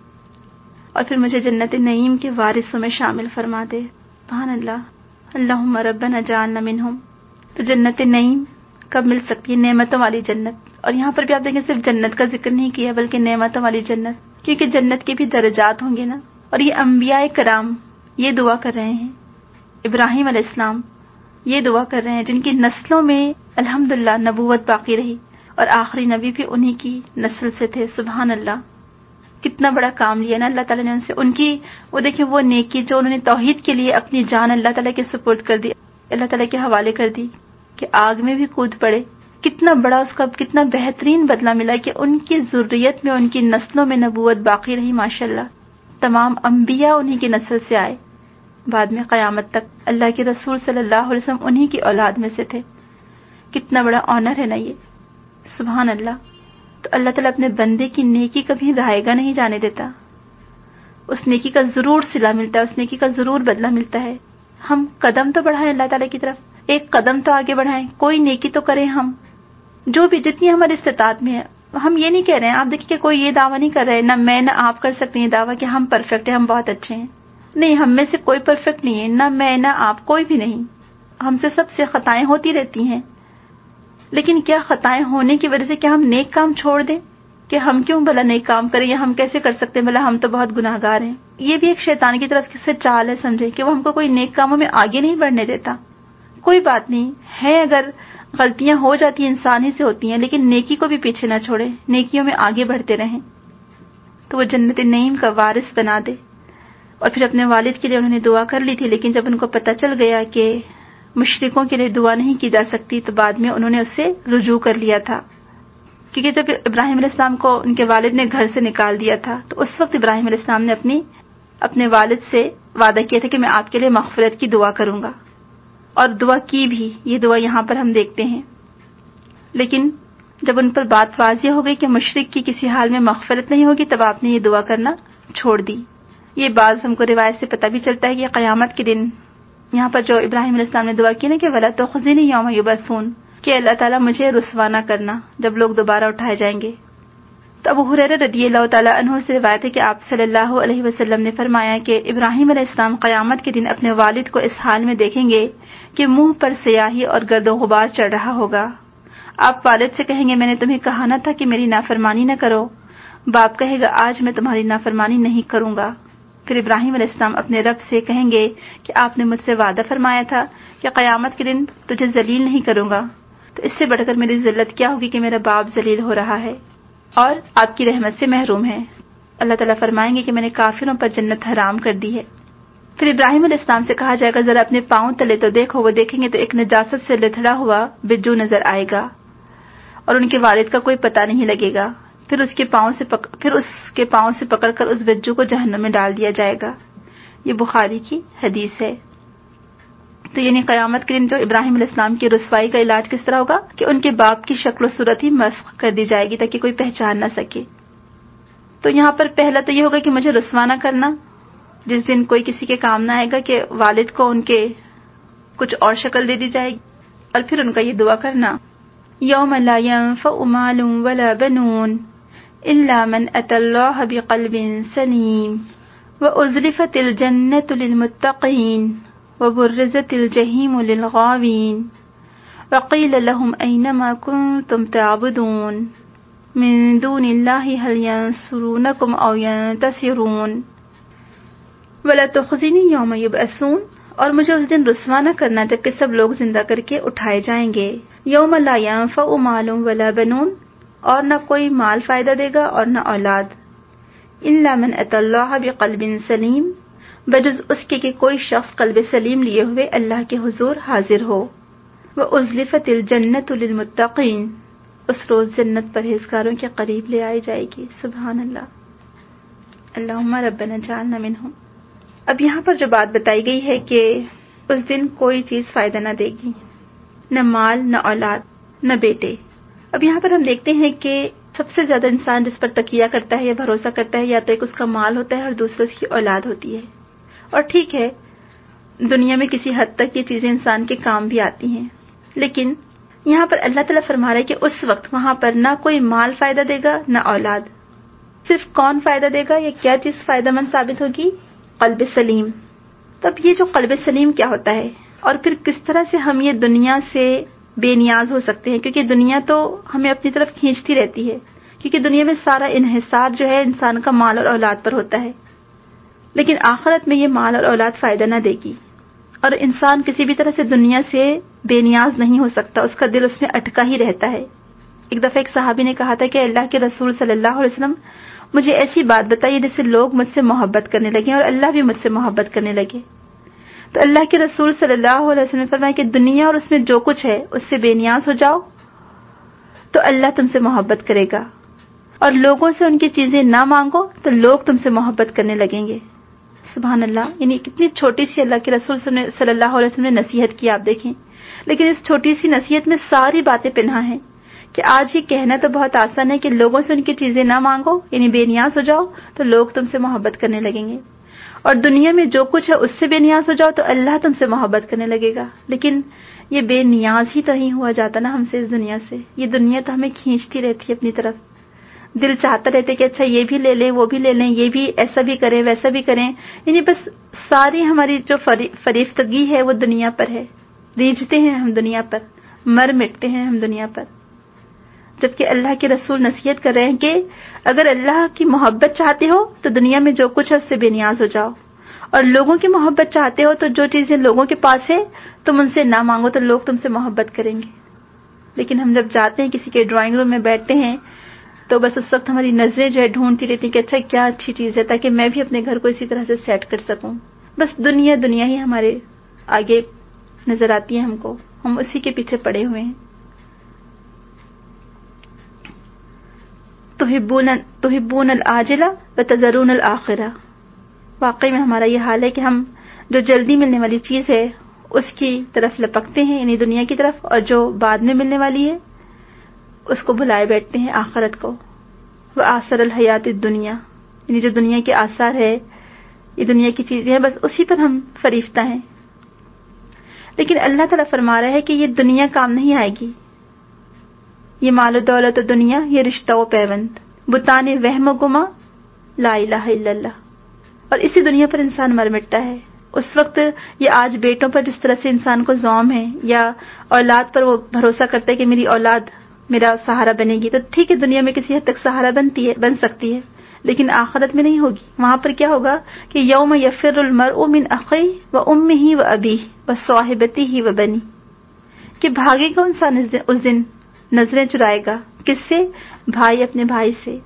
A: اور پھر مجھے جنت نعیم کے وارثوں میں شامل فرما دے. سبحان اللہ, اللہم ربنا جعلنا منہم. تو جنت نعیم کب مل سکتی ہے؟ نعمتوں والی جنت. اور یہاں پر بھی آپ دیکھیں صرف جنت کا ذکر نہیں کیا بلکہ نعمتوں والی جنت, کیونکہ جنت کے بھی درجات ہوں گے نا. اور یہ انبیاء کرام یہ دعا کر رہے ہیں, ابراہیم علیہ السلام یہ دعا کر رہے ہیں جن کی نسلوں میں الحمدللہ نبوت باقی رہی, اور آخری نبی بھی انہی کی نسل سے تھے. سبحان اللہ, کتنا بڑا کام لیا نا اللہ تعالیٰ نے ان سے. ان کی وہ دیکھیں وہ نیکی جو انہوں نے توحید کے لیے اپنی جان اللہ تعالیٰ کے سپرد کر دی, اللہ تعالیٰ کے حوالے کر دی کہ آگ میں بھی کود پڑے. کتنا بڑا اس کا کتنا بہترین بدلہ ملا کہ ان کی ذریت میں ان کی نسلوں میں نبوت باقی رہی. ماشاءاللہ, تمام انبیاء انہی کی نسل سے آئے, بعد میں قیامت تک اللہ کے رسول صلی اللہ علیہ وسلم انہی کی اولاد میں سے تھے. کتنا بڑا آنر ہے نا یہ. سبحان اللہ. تو اللہ تعالیٰ اپنے بندے کی نیکی کبھی رائے گا نہیں جانے دیتا, اس نیکی کا ضرور صلہ ملتا ہے, اس نیکی کا ضرور بدلہ ملتا ہے. ہم قدم تو بڑھائیں اللہ تعالیٰ کی طرف, ایک قدم تو آگے بڑھائیں, کوئی نیکی تو کریں ہم, جو بھی جتنی ہماری استطاعت میں ہے. ہم یہ نہیں کہہ رہے ہیں, آپ دیکھیں کہ کوئی یہ دعویٰ نہیں کر رہے, نہ میں نہ آپ کر سکتے ہیں دعویٰ کہ ہم پرفیکٹ ہیں, ہم بہت اچھے ہیں. نہیں, ہم میں سے کوئی پرفیکٹ نہیں ہے, نہ میں نہ آپ, کوئی بھی نہیں. ہم سے سب سے خطائیں ہوتی رہتی ہیں, لیکن کیا خطائیں ہونے کی وجہ سے کیا ہم نیک کام چھوڑ دیں کہ ہم کیوں بھلا نیک کام کریں, یا ہم کیسے کر سکتے ہیں, بھلا ہم تو بہت گناہ گار ہیں. یہ بھی ایک شیطان کی طرف سے چال ہے, سمجھے, کہ وہ ہم کو کوئی نیک کاموں میں آگے نہیں بڑھنے دیتا. کوئی بات نہیں ہے, اگر غلطیاں ہو جاتی ہیں انسان ہی سے ہوتی ہیں, لیکن نیکی کو بھی پیچھے نہ چھوڑے, نیکیوں میں آگے بڑھتے رہیں تو وہ جنت نعیم کا وارث بنا دے. اور پھر اپنے والد کے لیے انہوں نے دعا کر لی تھی, لیکن جب ان کو پتہ چل گیا کہ مشرکوں کے لیے دعا نہیں کی جا سکتی تو بعد میں انہوں نے اس سے رجوع کر لیا تھا. کیونکہ جب ابراہیم علیہ السلام کو ان کے والد نے گھر سے نکال دیا تھا تو اس وقت ابراہیم علیہ السلام نے اپنی اپنے والد سے وعدہ کیا تھا کہ میں آپ کے لیے مغفرت کی دعا کروں گا, اور دعا کی بھی. یہ دعا یہاں پر ہم دیکھتے ہیں. لیکن جب ان پر بات واضح ہو گئی کہ مشرک کی کسی حال میں مغفرت نہیں ہوگی, تب آپ نے یہ دعا کرنا چھوڑ دی. یہ بعض ہم کو روایت سے پتہ بھی چلتا ہے کہ قیامت کے دن یہاں پر جو ابراہیم علیہ السلام نے دعا کی نا کہ وَلَا تُخْزِنِي يَوْمَ يُبْعَثُونَ, کہ اللہ تعالیٰ مجھے رسوا نہ کرنا جب لوگ دوبارہ اٹھائے جائیں گے۔ تو ابو ہریرہ رضی اللہ تعالیٰ عنہ سے روایت ہے کہ آپ صلی اللہ علیہ وسلم نے فرمایا کہ ابراہیم علیہ السلام قیامت کے دن اپنے والد کو اس حال میں دیکھیں گے کہ منہ پر سیاہی اور گرد و غبار چڑھ رہا ہوگا۔ آپ والد سے کہیں گے میں نے تمہیں کہا نہ تھا کہ میری نافرمانی نہ کرو؟ باپ کہے گا آج میں تمہاری نافرمانی نہیں کروں گا۔ پھر ابراہیم علیہ السلام اپنے رب سے کہیں گے کہ آپ نے مجھ سے وعدہ فرمایا تھا کہ قیامت کے دن تجھے ذلیل نہیں کروں گا، تو اس سے بڑھ کر میری ذلت کیا ہوگی کہ میرا باپ ذلیل ہو رہا ہے اور آپ کی رحمت سے محروم ہے۔ اللہ تعالیٰ فرمائیں گے کہ میں نے کافروں پر جنت حرام کر دی ہے۔ پھر ابراہیم علیہ السلام سے کہا جائے گا ذرا اپنے پاؤں تلے تو دیکھو، وہ دیکھیں گے تو ایک نجاست سے لتھڑا ہوا بجو نظر آئے گا اور ان کے والد کا کوئی پتہ نہیں لگے گا۔ پھر اس کے پاؤں سے پک... پھر اس کے پاؤں سے پکڑ کر اس بجو کو جہنم میں ڈال دیا جائے گا۔ یہ بخاری کی حدیث ہے۔ تو یعنی قیامت کے دن جو ابراہیم علیہ السلام کی رسوائی کا علاج کس طرح ہوگا کہ ان کے باپ کی شکل و صورت ہی مسخ کر دی جائے گی تاکہ کوئی پہچان نہ سکے۔ تو یہاں پر پہلا تو یہ ہوگا کہ مجھے رسوا نہ کرنا، جس دن کوئی کسی کے کام نہ آئے گا کہ والد کو ان کے کچھ اور شکل دے دی جائے گی، اور پھر ان کا یہ دعا کرنا یوم لا ينفع مال ولا بنون الا من اتى الله بقلب سلیم وازلفت الجنة للمتقین وبرزت الجحیم للغاوین وقیل لهم اینما کنتم تعبدون من دون اللہ هل ینصرونکم او ینتصرون ولا تخزنی یوم یبعثون، اور مجھے اس دن رسوا نہ کرنا جبکہ سب لوگ زندہ کر کے اٹھائے جائیں گے۔ یوم لا ينفع مال ولا بنون، اور نہ کوئی مال فائدہ دے گا اور نہ اولاد، الا من اتى اللہ بقلب سلیم، بجز اس کے کہ کوئی شخص قلب سلیم لیے ہوئے اللہ کے حضور حاضر ہو۔ وازلفت الجنۃ للمتقین، اس روز جنت پرہیزگاروں کے قریب لے آئی جائے گی۔ سبحان اللہ، اللہم ربنا اجعلنا منہم۔ اب یہاں پر جو بات بتائی گئی ہے کہ اس دن کوئی چیز فائدہ نہ دے گی، نہ مال، نہ اولاد، نہ بیٹے۔ اب یہاں پر ہم دیکھتے ہیں کہ سب سے زیادہ انسان جس پر تکیہ کرتا ہے یا بھروسہ کرتا ہے، یا تو ایک اس کا مال ہوتا ہے اور دوسرا اس کی اولاد ہوتی ہے۔ اور ٹھیک ہے، دنیا میں کسی حد تک یہ چیزیں انسان کے کام بھی آتی ہیں، لیکن یہاں پر اللہ تعالیٰ فرما رہا ہے کہ اس وقت وہاں پر نہ کوئی مال فائدہ دے گا نہ اولاد، صرف کون فائدہ دے گا یا کیا چیز فائدہ مند ثابت ہوگی؟ قلب سلیم۔ تب یہ جو قلب سلیم کیا ہوتا ہے، اور پھر کس طرح سے ہم یہ دنیا سے بے نیاز ہو سکتے ہیں، کیونکہ دنیا تو ہمیں اپنی طرف کھینچتی رہتی ہے، کیونکہ دنیا میں سارا انحصار جو ہے انسان کا مال اور اولاد پر ہوتا ہے، لیکن آخرت میں یہ مال اور اولاد فائدہ نہ دے گی، اور انسان کسی بھی طرح سے دنیا سے بے نیاز نہیں ہو سکتا، اس کا دل اس میں اٹکا ہی رہتا ہے۔ ایک دفعہ ایک صحابی نے کہا تھا کہ اللہ کے رسول صلی اللہ علیہ وسلم مجھے ایسی بات بتائیے جس سے لوگ مجھ سے محبت کرنے لگے اور اللہ بھی مجھ سے محبت کرنے لگے۔ تو اللہ کے رسول صلی اللہ علیہ وسلم نے فرمایا کہ دنیا اور اس میں جو کچھ ہے اس سے بے نیاز ہو جاؤ تو اللہ تم سے محبت کرے گا، اور لوگوں سے ان کی چیزیں نہ مانگو تو لوگ تم سے محبت کرنے لگیں گے۔ سبحان اللہ، یعنی کتنی چھوٹی سی اللہ کے رسول صلی اللہ علیہ وسلم نے نصیحت کی، آپ دیکھیں، لیکن اس چھوٹی سی نصیحت میں ساری باتیں پنہا ہیں کہ آج یہ کہنا تو بہت آسان ہے کہ لوگوں سے ان کی چیزیں نہ مانگو، یعنی بے نیاز ہو جاؤ تو لوگ تم سے محبت کرنے لگیں گے، اور دنیا میں جو کچھ ہے اس سے بے نیاز ہو جاؤ تو اللہ تم سے محبت کرنے لگے گا۔ لیکن یہ بے نیاز ہی تو نہیں ہوا جاتا نا ہم سے اس دنیا سے، یہ دنیا تو ہمیں کھینچتی رہتی ہے اپنی طرف، دل چاہتا رہتا ہے کہ اچھا یہ بھی لے لیں، وہ بھی لے لیں، یہ بھی ایسا بھی کریں، ویسا بھی کریں، یعنی بس ساری ہماری جو فریفتگی ہے وہ دنیا پر ہے، ریجھتے ہیں ہم دنیا پر، مر مٹتے ہیں ہم دنیا پر، جبکہ اللہ کے رسول نصیحت کر رہے ہیں کہ اگر اللہ کی محبت چاہتے ہو تو دنیا میں جو کچھ ہے اس سے بے نیاز ہو جاؤ، اور لوگوں کی محبت چاہتے ہو تو جو چیزیں لوگوں کے پاس ہے تم ان سے نہ مانگو تو لوگ تم سے محبت کریں گے۔ لیکن ہم جب جاتے ہیں کسی کے ڈرائنگ روم میں بیٹھتے ہیں تو بس اس وقت ہماری نظریں جو ہے ڈھونڈتی رہتی ہیں کہ اچھا کیا اچھی چیز ہے تاکہ میں بھی اپنے گھر کو اسی طرح سے سیٹ کر سکوں، بس دنیا دنیا ہی ہمارے آگے نظر آتی ہے ہم کو، ہم اسی کے پیچھے پڑے ہوئے ہیں۔ تحبون تحبون العاجلہ وتذرون الآخرہ، واقعی میں ہمارا یہ حال ہے کہ ہم جو جلدی ملنے والی چیز ہے اس کی طرف لپکتے ہیں، یعنی دنیا کی طرف، اور جو بعد میں ملنے والی ہے اس کو بھلائے بیٹھتے ہیں، آخرت کو۔ وآثر الحیات الدنیا، یعنی جو دنیا کے آثار ہے، یہ دنیا کی چیزیں ہیں، بس اسی پر ہم فریفتہ ہیں۔ لیکن اللہ تعالیٰ فرما رہا ہے کہ یہ دنیا کام نہیں آئے گی، یہ مال و دولت و دنیا، یہ رشتہ و پیوند، بتانے وہم و گما، لا الہ الا اللہ. اور اسی دنیا پر انسان مر مٹتا ہے. اس وقت یہ آج بیٹوں پر جس طرح سے انسان کو زوم ہے یا اولاد پر وہ بھروسہ کرتا ہے کہ میری اولاد میرا سہارا بنے گی، تو ٹھیک ہے دنیا میں کسی حد تک سہارا بنتی ہے، بن سکتی ہے، لیکن آخرت میں نہیں ہوگی. وہاں پر کیا ہوگا کہ یوم یفر المرء من اخیہ و امہ و ابیہ و صاحبتہ و بنیہ، کہ بھاگے گا انسان اس دن، نظریں چرائے گا. کس سے؟ بھائی اپنے بھائی سے،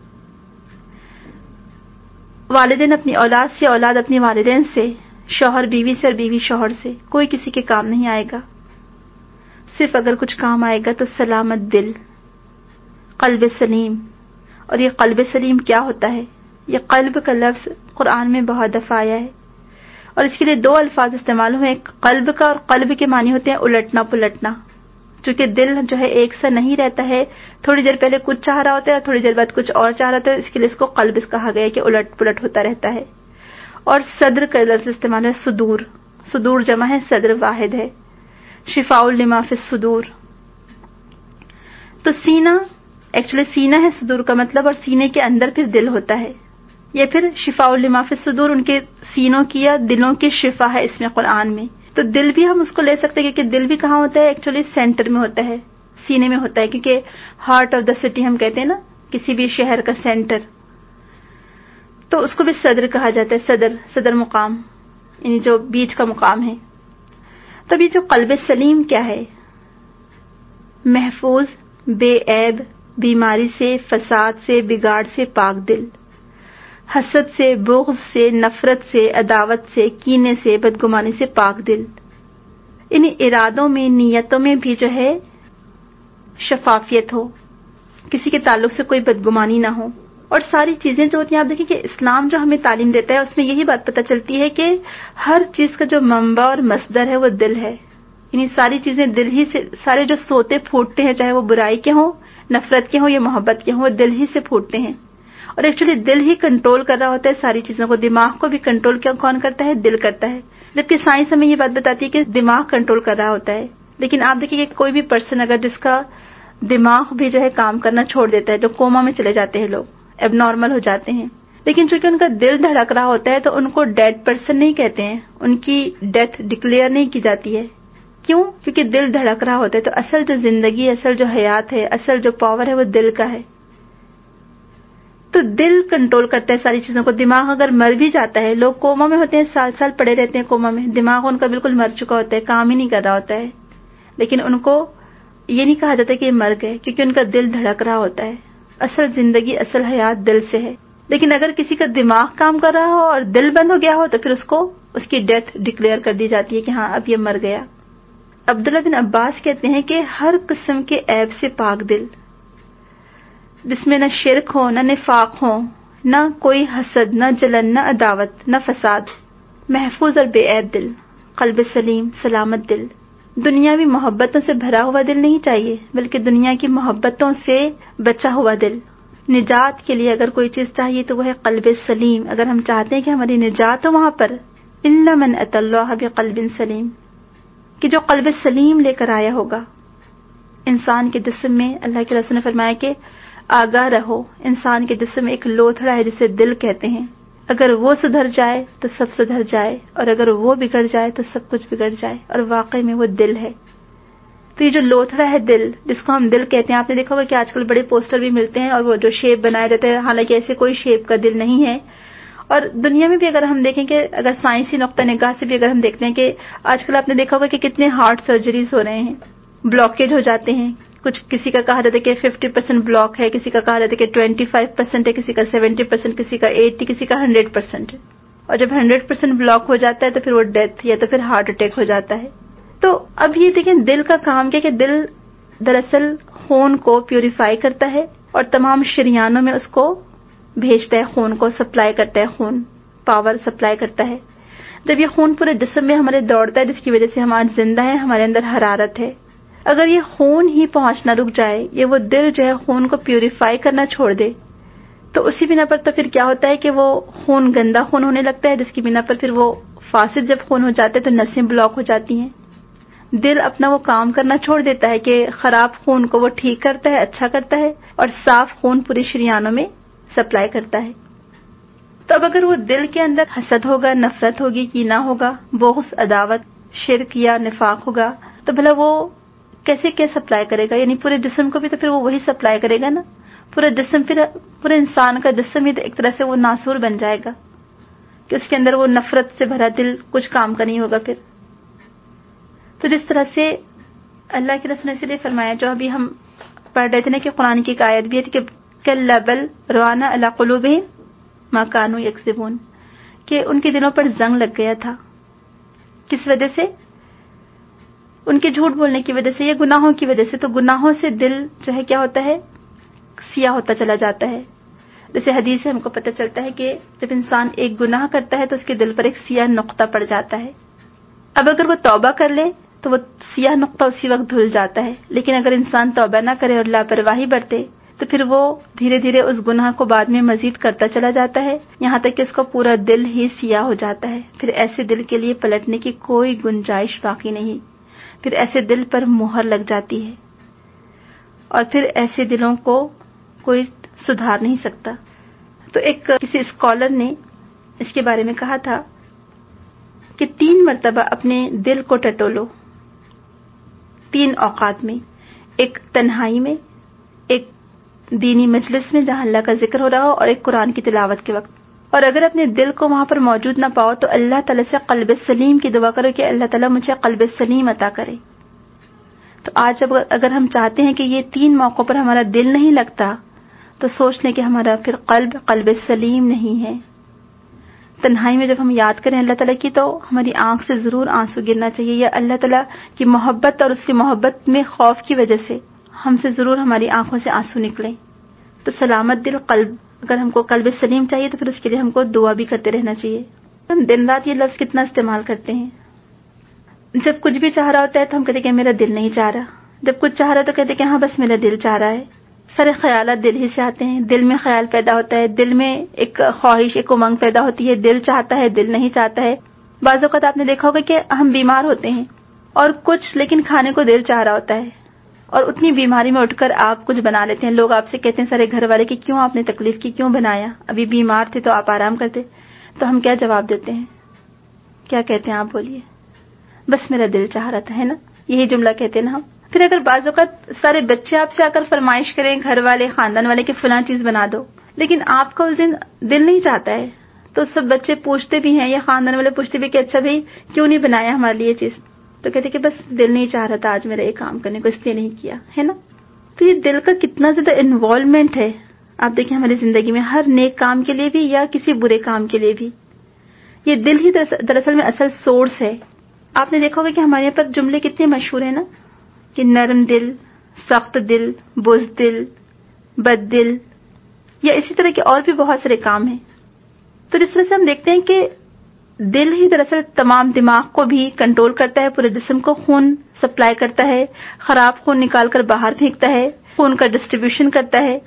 A: والدین اپنی اولاد سے، اولاد اپنی والدین سے، شوہر بیوی سے اور بیوی شوہر سے. کوئی کسی کے کام نہیں آئے گا. صرف اگر کچھ کام آئے گا تو سلامت دل، قلب سلیم. اور یہ قلب سلیم کیا ہوتا ہے؟ یہ قلب کا لفظ قرآن میں بہت دفعہ آیا ہے، اور اس کے لیے دو الفاظ استعمال ہوئے. ایک قلب کا، اور قلب کے معنی ہوتے ہیں الٹنا پلٹنا. چونکہ دل جو ہے ایک سا نہیں رہتا ہے، تھوڑی دیر پہلے کچھ چاہ رہا ہوتا ہے اور تھوڑی دیر بعد کچھ اور چاہ رہا ہوتا ہے، اس کے لیے اس کو قلب کہا گیا کہ الٹ پلٹ ہوتا رہتا ہے. اور صدر کا لفظ استعمال ہے صدور. صدور جمع ہے، صدر واحد ہے. شفاء لما فی الصدور. تو سینہ ایکچولی سینہ ہے صدور کا مطلب، اور سینے کے اندر پھر دل ہوتا ہے. یہ پھر شفاء لما فی الصدور، ان کے سینوں کی یا دلوں کی شفا ہے اس میں قرآن میں. تو دل بھی ہم اس کو لے سکتے ہیں، کیونکہ دل بھی کہاں ہوتا ہے؟ ایکچولی سینٹر میں ہوتا ہے، سینے میں ہوتا ہے، کیونکہ ہارٹ آف دا سٹی ہم کہتے ہیں نا، کسی بھی شہر کا سینٹر. تو اس کو بھی صدر کہا جاتا ہے. صدر صدر مقام، یعنی جو بیچ کا مقام ہے. تب یہ جو قلب سلیم کیا ہے؟ محفوظ، بے عیب، بیماری سے، فساد سے، بگاڑ سے پاک دل، حسد سے، بغض سے، نفرت سے، عداوت سے، کینے سے، بدگمانی سے پاک دل. ان ارادوں میں، نیتوں میں بھی جو ہے شفافیت ہو، کسی کے تعلق سے کوئی بدگمانی نہ ہو. اور ساری چیزیں جو ہوتی ہیں، آپ دیکھیں کہ اسلام جو ہمیں تعلیم دیتا ہے اس میں یہی بات پتہ چلتی ہے کہ ہر چیز کا جو منبع اور مصدر ہے وہ دل ہے. یعنی ساری چیزیں دل ہی سے، سارے جو سوتے پھوٹتے ہیں، چاہے وہ برائی کے ہوں، نفرت کے ہوں یا محبت کے ہوں، وہ دل ہی سے پھوٹتے ہیں. اور ایکچولی دل ہی کنٹرول کر رہا ہوتا ہے ساری چیزوں کو. دماغ کو بھی کنٹرول کیا کون کرتا ہے؟ دل کرتا ہے. جبکہ سائنس ہمیں یہ بات بتاتی ہے کہ دماغ کنٹرول کر رہا ہوتا ہے. لیکن آپ دیکھیے کہ کوئی بھی پرسن اگر جس کا دماغ بھی جو ہے کام کرنا چھوڑ دیتا ہے، جو کوما میں چلے جاتے ہیں لوگ، اب نارمل ہو جاتے ہیں، لیکن چونکہ ان کا دل دھڑک رہا ہوتا ہے تو ان کو ڈیڈ پرسن نہیں کہتے ہیں، ان کی ڈیتھ ڈکلیئر نہیں کی جاتی ہے. کیوں؟ کیونکہ دل دھڑک رہا ہوتا ہے. تو اصل جو زندگی، اصل جو حیات ہے، اصل جو پاور ہے وہ دل کا ہے. تو دل کنٹرول کرتا ہے ساری چیزوں کو. دماغ اگر مر بھی جاتا ہے، لوگ کوما میں ہوتے ہیں، سال سال پڑے رہتے ہیں کوما میں، دماغ ان کا بالکل مر چکا ہوتا ہے، کام ہی نہیں کر رہا ہوتا ہے، لیکن ان کو یہ نہیں کہا جاتا کہ یہ مر گئے، کیونکہ ان کا دل دھڑک رہا ہوتا ہے. اصل زندگی، اصل حیات دل سے ہے. لیکن اگر کسی کا دماغ کام کر رہا ہو اور دل بند ہو گیا ہو تو پھر اس کو اس کی ڈیتھ ڈکلیئر کر دی جاتی ہے کہ ہاں اب یہ مر گیا. عبداللہ بن عباس کہتے ہیں کہ ہر قسم کے عیب سے پاک دل، جس میں نہ شرک ہو، نہ نفاق ہو، نہ کوئی حسد، نہ جلن، نہ عداوت، نہ فساد، محفوظ اور بے عیب دل، قلب سلیم، سلامت دل. دنیاوی محبتوں سے بھرا ہوا دل نہیں چاہیے، بلکہ دنیا کی محبتوں سے بچا ہوا دل. نجات کے لیے اگر کوئی چیز چاہیے تو وہ ہے قلب سلیم. اگر ہم چاہتے ہیں کہ ہماری نجات ہو وہاں پر، الا من اتى اللہ بقلب سلیم، کہ جو قلب سلیم لے کر آیا ہوگا. انسان کے جسم میں اللہ کے رسول نے فرمایا کہ آگاہ رہو، انسان کے جسم میں ایک لوتھڑا ہے جسے دل کہتے ہیں. اگر وہ سدھر جائے تو سب سدھر جائے، اور اگر وہ بگڑ جائے تو سب کچھ بگڑ جائے. اور واقعی میں وہ دل ہے. تو یہ جو لوتھڑا ہے دل، جس کو ہم دل کہتے ہیں، آپ نے دیکھا ہوگا کہ آج کل بڑے پوسٹر بھی ملتے ہیں اور وہ جو شیپ بنایا جاتا ہے، حالانکہ ایسے کوئی شیپ کا دل نہیں ہے. اور دنیا میں بھی اگر ہم دیکھیں کہ اگر سائنسی نقطہ نگاہ سے بھی اگر ہم دیکھتے ہیں کہ آج کل آپ نے دیکھا ہوگا کہ کتنے ہارٹ سرجریز ہو رہے ہیں، بلاکیج ہو جاتے ہیں. کچھ کسی کا کہا جاتا ہے کہ ففٹی پرسینٹ بلاک ہے، کسی کا کہا جاتا ہے کہ ٹوینٹی فائیو پرسینٹ ہے، کسی کا سیونٹی پرسینٹ، کسی کا ایٹی، کسی کا ہنڈریڈ پرسینٹ. اور جب ہنڈریڈ پرسینٹ بلاک ہو جاتا ہے تو پھر وہ ڈیتھ یا تو پھر ہارٹ اٹیک ہو جاتا ہے. تو اب یہ دیکھیں دل کا کام کیا کہ دل دراصل خون کو پیوریفائی کرتا ہے اور تمام شریانوں میں اس کو بھیجتا ہے، خون کو سپلائی کرتا ہے، خون پاور سپلائی کرتا ہے. جب یہ خون پورے جسم میں ہمارے دوڑتا ہے، جس کی وجہ سے ہم آج زندہ ہیں، ہمارے اندر حرارت ہے، اگر یہ خون ہی پہنچنا رک جائے، یہ وہ دل جو ہے خون کو پیوریفائی کرنا چھوڑ دے، تو اسی بنا پر تو پھر کیا ہوتا ہے کہ وہ خون گندا خون ہونے لگتا ہے، جس کی بنا پر پھر وہ فاسد جب خون ہو جاتے تو نسیں بلاک ہو جاتی ہیں. دل اپنا وہ کام کرنا چھوڑ دیتا ہے کہ خراب خون کو وہ ٹھیک کرتا ہے، اچھا کرتا ہے، اور صاف خون پوری شریانوں میں سپلائی کرتا ہے۔ تو اب اگر وہ دل کے اندر حسد ہوگا، نفرت ہوگی، کینہ ہوگا، بغض، عداوت، شرک یا نفاق ہوگا، تو بھلا وہ کیسے کیا سپلائی کرے گا؟ یعنی پورے جسم کو بھی تو پھر وہ وہی سپلائی کرے گا نا۔ پورا جسم، پھر پورے انسان کا جسم ہی ایک طرح سے وہ ناسور بن جائے گا کہ اس کے اندر وہ نفرت سے بھرا دل کچھ کام کا نہیں ہوگا پھر۔ تو جس طرح سے اللہ کے رسول نے اس لیے فرمایا، جو ابھی ہم پڑھ رہے تھے نا کہ قرآن کی ایک آیت بھی ہے کہ کَلَّا بَلْ رَانَ عَلَىٰ قُلُوبِهِمْ مَا كَانُوا يَكْسِبُونَ، کہ ان کے دلوں پر زنگ لگ گیا تھا۔ کس وجہ سے؟ ان کے جھوٹ بولنے کی وجہ سے یا گناہوں کی وجہ سے۔ تو گناہوں سے دل جو ہے کیا ہوتا ہے؟ سیاہ ہوتا چلا جاتا ہے۔ جیسے حدیث سے ہم کو پتہ چلتا ہے کہ جب انسان ایک گناہ کرتا ہے تو اس کے دل پر ایک سیاہ نقطہ پڑ جاتا ہے۔ اب اگر وہ توبہ کر لے تو وہ سیاہ نقطہ اسی وقت دھل جاتا ہے، لیکن اگر انسان توبہ نہ کرے اور لاپرواہی برتے تو پھر وہ دھیرے دھیرے اس گناہ کو بعد میں مزید کرتا چلا جاتا ہے، یہاں تک کہ اس کا پورا دل ہی سیاہ ہو جاتا ہے۔ پھر ایسے دل کے لیے پلٹنے کی کوئی گنجائش باقی نہیں، پھر ایسے دل پر مہر لگ جاتی ہے اور پھر ایسے دلوں کو کوئی سدھار نہیں سکتا۔ تو ایک کسی اسکالر نے اس کے بارے میں کہا تھا کہ تین مرتبہ اپنے دل کو ٹٹولو، تین اوقات میں، ایک تنہائی میں، ایک دینی مجلس میں جہاں اللہ کا ذکر ہو رہا ہو، اور ایک قرآن کی تلاوت کے وقت۔ اور اگر اپنے دل کو وہاں پر موجود نہ پاؤ تو اللہ تعالیٰ سے قلب سلیم کی دعا کرو کہ اللہ تعالیٰ مجھے قلب سلیم عطا کرے۔ تو آج اگر ہم چاہتے ہیں کہ یہ تین موقعوں پر ہمارا دل نہیں لگتا تو سوچ لیں کہ ہمارا پھر قلب قلب سلیم نہیں ہے۔ تنہائی میں جب ہم یاد کریں اللہ تعالیٰ کی تو ہماری آنکھ سے ضرور آنسو گرنا چاہیے، یا اللہ تعالیٰ کی محبت اور اس کی محبت میں خوف کی وجہ سے ہم سے ضرور ہماری آنکھوں سے آنسو نکلیں۔ تو سلامت دل قلب، اگر ہم کو قلب سلیم چاہیے تو پھر اس کے لیے ہم کو دعا بھی کرتے رہنا چاہیے۔ ہم دن رات یہ لفظ کتنا استعمال کرتے ہیں۔ جب کچھ بھی چاہ رہا ہوتا ہے تو ہم کہتے ہیں کہ میرا دل نہیں چاہ رہا، جب کچھ چاہ رہا ہے تو کہتے ہیں کہ ہاں بس میرا دل چاہ رہا ہے۔ سارے خیالات دل ہی سے آتے ہیں، دل میں خیال پیدا ہوتا ہے، دل میں ایک خواہش، ایک امنگ پیدا ہوتی ہے، دل چاہتا ہے، دل نہیں چاہتا ہے۔ بعض اوقات آپ نے دیکھا ہوگا کہ ہم بیمار ہوتے ہیں اور کچھ لیکن کھانے کو دل چاہ رہا ہوتا ہے، اور اتنی بیماری میں اٹھ کر آپ کچھ بنا لیتے ہیں۔ لوگ آپ سے کہتے ہیں سارے گھر والے کہ کیوں آپ نے تکلیف کی، کیوں بنایا، ابھی بیمار تھے تو آپ آرام کرتے۔ تو ہم کیا جواب دیتے ہیں؟ کیا کہتے ہیں آپ بولیے؟ بس میرا دل چاہ رہا تھا، ہے نا؟ یہی جملہ کہتے ہیں نا ہم۔ پھر اگر بعض اوقات سارے بچے آپ سے آ کر فرمائش کریں، گھر والے، خاندان والے کہ فلاں چیز بنا دو، لیکن آپ کا اس دن دل نہیں چاہتا ہے، تو سب بچے پوچھتے بھی ہیں یا خاندان والے پوچھتے بھی کہ اچھا بھائی کیوں نہیں بنایا ہمارے لیے چیز، تو کہتے کہ بس دل نہیں چاہ رہا تھا آج میرا یہ کام کرنے کو، اس لیے نہیں کیا، ہے نا؟ تو یہ دل کا کتنا زیادہ انوالومنٹ ہے۔ آپ دیکھیں ہماری زندگی میں ہر نیک کام کے لیے بھی یا کسی برے کام کے لیے بھی یہ دل ہی دراصل میں اصل سورس ہے۔ آپ نے دیکھا ہوگا کہ ہمارے یہاں پر جملے کتنے مشہور ہیں نا کہ نرم دل، سخت دل، بزدل، بد دل، یا اسی طرح کے اور بھی بہت سارے کام ہیں۔ تو جس طرح سے ہم دیکھتے ہیں کہ دل ہی دراصل تمام دماغ کو بھی کنٹرول کرتا ہے، پورے جسم کو خون سپلائی کرتا ہے، خراب خون نکال کر باہر پھینکتا ہے، خون کا ڈسٹریبیوشن کرتا ہے۔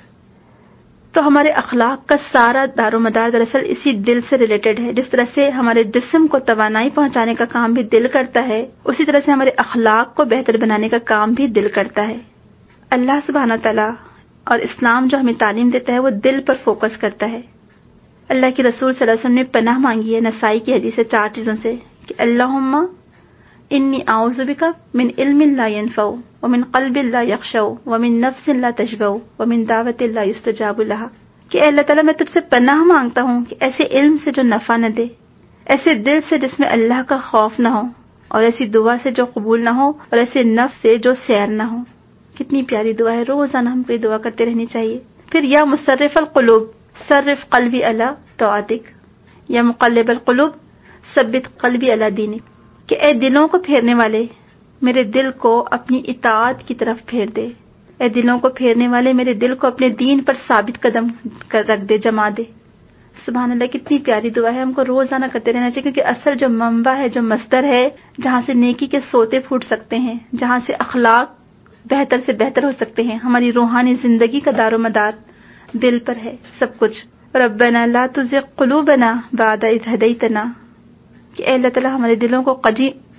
A: تو ہمارے اخلاق کا سارا دار و مدار دراصل اسی دل سے ریلیٹڈ ہے۔ جس طرح سے ہمارے جسم کو توانائی پہنچانے کا کام بھی دل کرتا ہے، اسی طرح سے ہمارے اخلاق کو بہتر بنانے کا کام بھی دل کرتا ہے۔ اللہ سبحانہ تعالیٰ اور اسلام جو ہمیں تعلیم دیتا ہے وہ دل پر فوکس کرتا ہے۔ اللہ کے رسول صلی اللہ علیہ وسلم نے پناہ مانگی ہے نسائی کی حدیث سے چار چیزوں سے کہ اللہم انی اعوذ بک من علم لا ینفع ومن قلب لا یخشع ومن نفس لا تشبع ومن دعوت لا یستجاب لها، کہ اے اللہ تعالیٰ میں تجھ سے پناہ مانگتا ہوں کہ ایسے علم سے جو نفع نہ دے، ایسے دل سے جس میں اللہ کا خوف نہ ہو، اور ایسی دعا سے جو قبول نہ ہو، اور ایسے نفس سے جو سیر نہ ہو۔ کتنی پیاری دعا ہے، روزانہ ہم کو یہ دعا کرتے رہنی چاہیے۔ پھر یا مصرف القلوب صرف قلبی علی طاعتک، یا مقلب القلوب ثبت قلبی علی دینک، کہ اے دلوں کو پھیرنے والے میرے دل کو اپنی اطاعت کی طرف پھیر دے، اے دلوں کو پھیرنے والے میرے دل کو اپنے دین پر ثابت قدم کر رکھ دے، جما دے۔ سبحان اللہ، کتنی پیاری دعا ہے، ہم کو روزانہ کرتے رہنا چاہیے، کیونکہ اصل جو منبع ہے، جو مصدر ہے جہاں سے نیکی کے سوتے پھوٹ سکتے ہیں، جہاں سے اخلاق بہتر سے بہتر ہو سکتے ہیں، ہماری روحانی زندگی کا دار و مدار دل پر ہے سب کچھ۔ ربنا لا تزغ قلوبنا بعد اذ ہدیتنا، کہ اے اللہ تعالیٰ ہمارے دلوں کو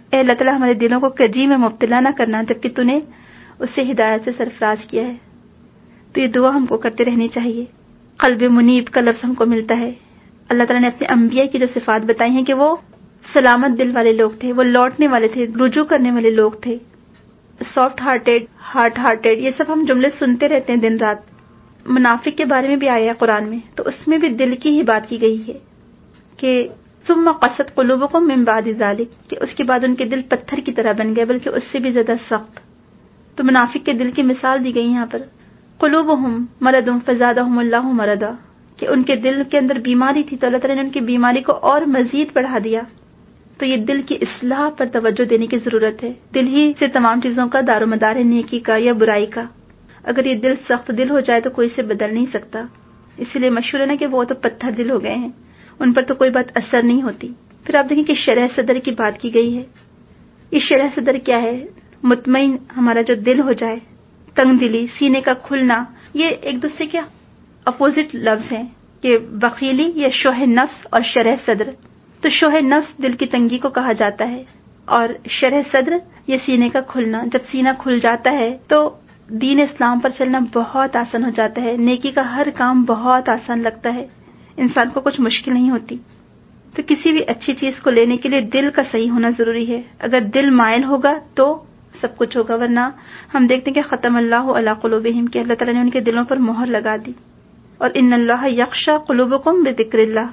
A: اے اللہ تعالیٰ ہمارے دلوں کو کجی میں مبتلا نہ کرنا جبکہ تو نے اس سے ہدایت سے سرفراز کیا ہے. تو یہ دعا ہم کو کرتے رہنی چاہیے. قلب منیب کا لفظ ہم کو ملتا ہے. اللہ تعالیٰ نے اپنے انبیاء کی جو صفات بتائی ہیں کہ وہ سلامت دل والے لوگ تھے, وہ لوٹنے والے تھے, رجوع کرنے والے لوگ تھے, سافٹ ہارٹیڈ, ہارٹ ہارٹیڈ, یہ سب ہم جملے سنتے رہتے ہیں دن رات. منافق کے بارے میں بھی آیا ہے قرآن میں, تو اس میں بھی دل کی ہی بات کی گئی ہے کہ ثم قست قلوبکم من بعد ذلک, کہ اس کے بعد ان کے دل پتھر کی طرح بن گئے بلکہ اس سے بھی زیادہ سخت. تو منافق کے دل کی مثال دی گئی یہاں پر. قلوبہم مرض فزادہم اللہ مرضا, کہ ان کے دل کے اندر بیماری تھی تو اللہ تعالیٰ نے ان کی بیماری کو اور مزید بڑھا دیا. تو یہ دل کی اصلاح پر توجہ دینے کی ضرورت ہے. دل ہی سے تمام چیزوں کا دار و مدار ہے, نیکی کا یا برائی کا. اگر یہ دل سخت دل ہو جائے تو کوئی اسے بدل نہیں سکتا. اسی لیے مشہور ہے نا کہ وہ تو پتھر دل ہو گئے ہیں, ان پر تو کوئی بات اثر نہیں ہوتی. پھر آپ دیکھیں کہ شرح صدر کی بات کی گئی ہے. یہ شرح صدر کیا ہے؟ مطمئن ہمارا جو دل ہو جائے, تنگ دلی, سینے کا کھلنا, یہ ایک دوسرے کے اپوزٹ لفظ ہیں کہ بخیلی یا شوہ نفس اور شرح صدر. تو شوہ نفس دل کی تنگی کو کہا جاتا ہے اور شرح صدر یہ سینے کا کھلنا. جب سینہ کھل جاتا ہے تو دین اسلام پر چلنا بہت آسان ہو جاتا ہے, نیکی کا ہر کام بہت آسان لگتا ہے, انسان کو کچھ مشکل نہیں ہوتی. تو کسی بھی اچھی چیز کو لینے کے لیے دل کا صحیح ہونا ضروری ہے. اگر دل مائل ہوگا تو سب کچھ ہوگا, ورنہ ہم دیکھتے ہیں کہ ختم اللہ علی قلوبہم, کہ اللہ تعالیٰ نے ان کے دلوں پر مہر لگا دی. اور ان اللہ یخشی قلوبکم بذکر اللہ,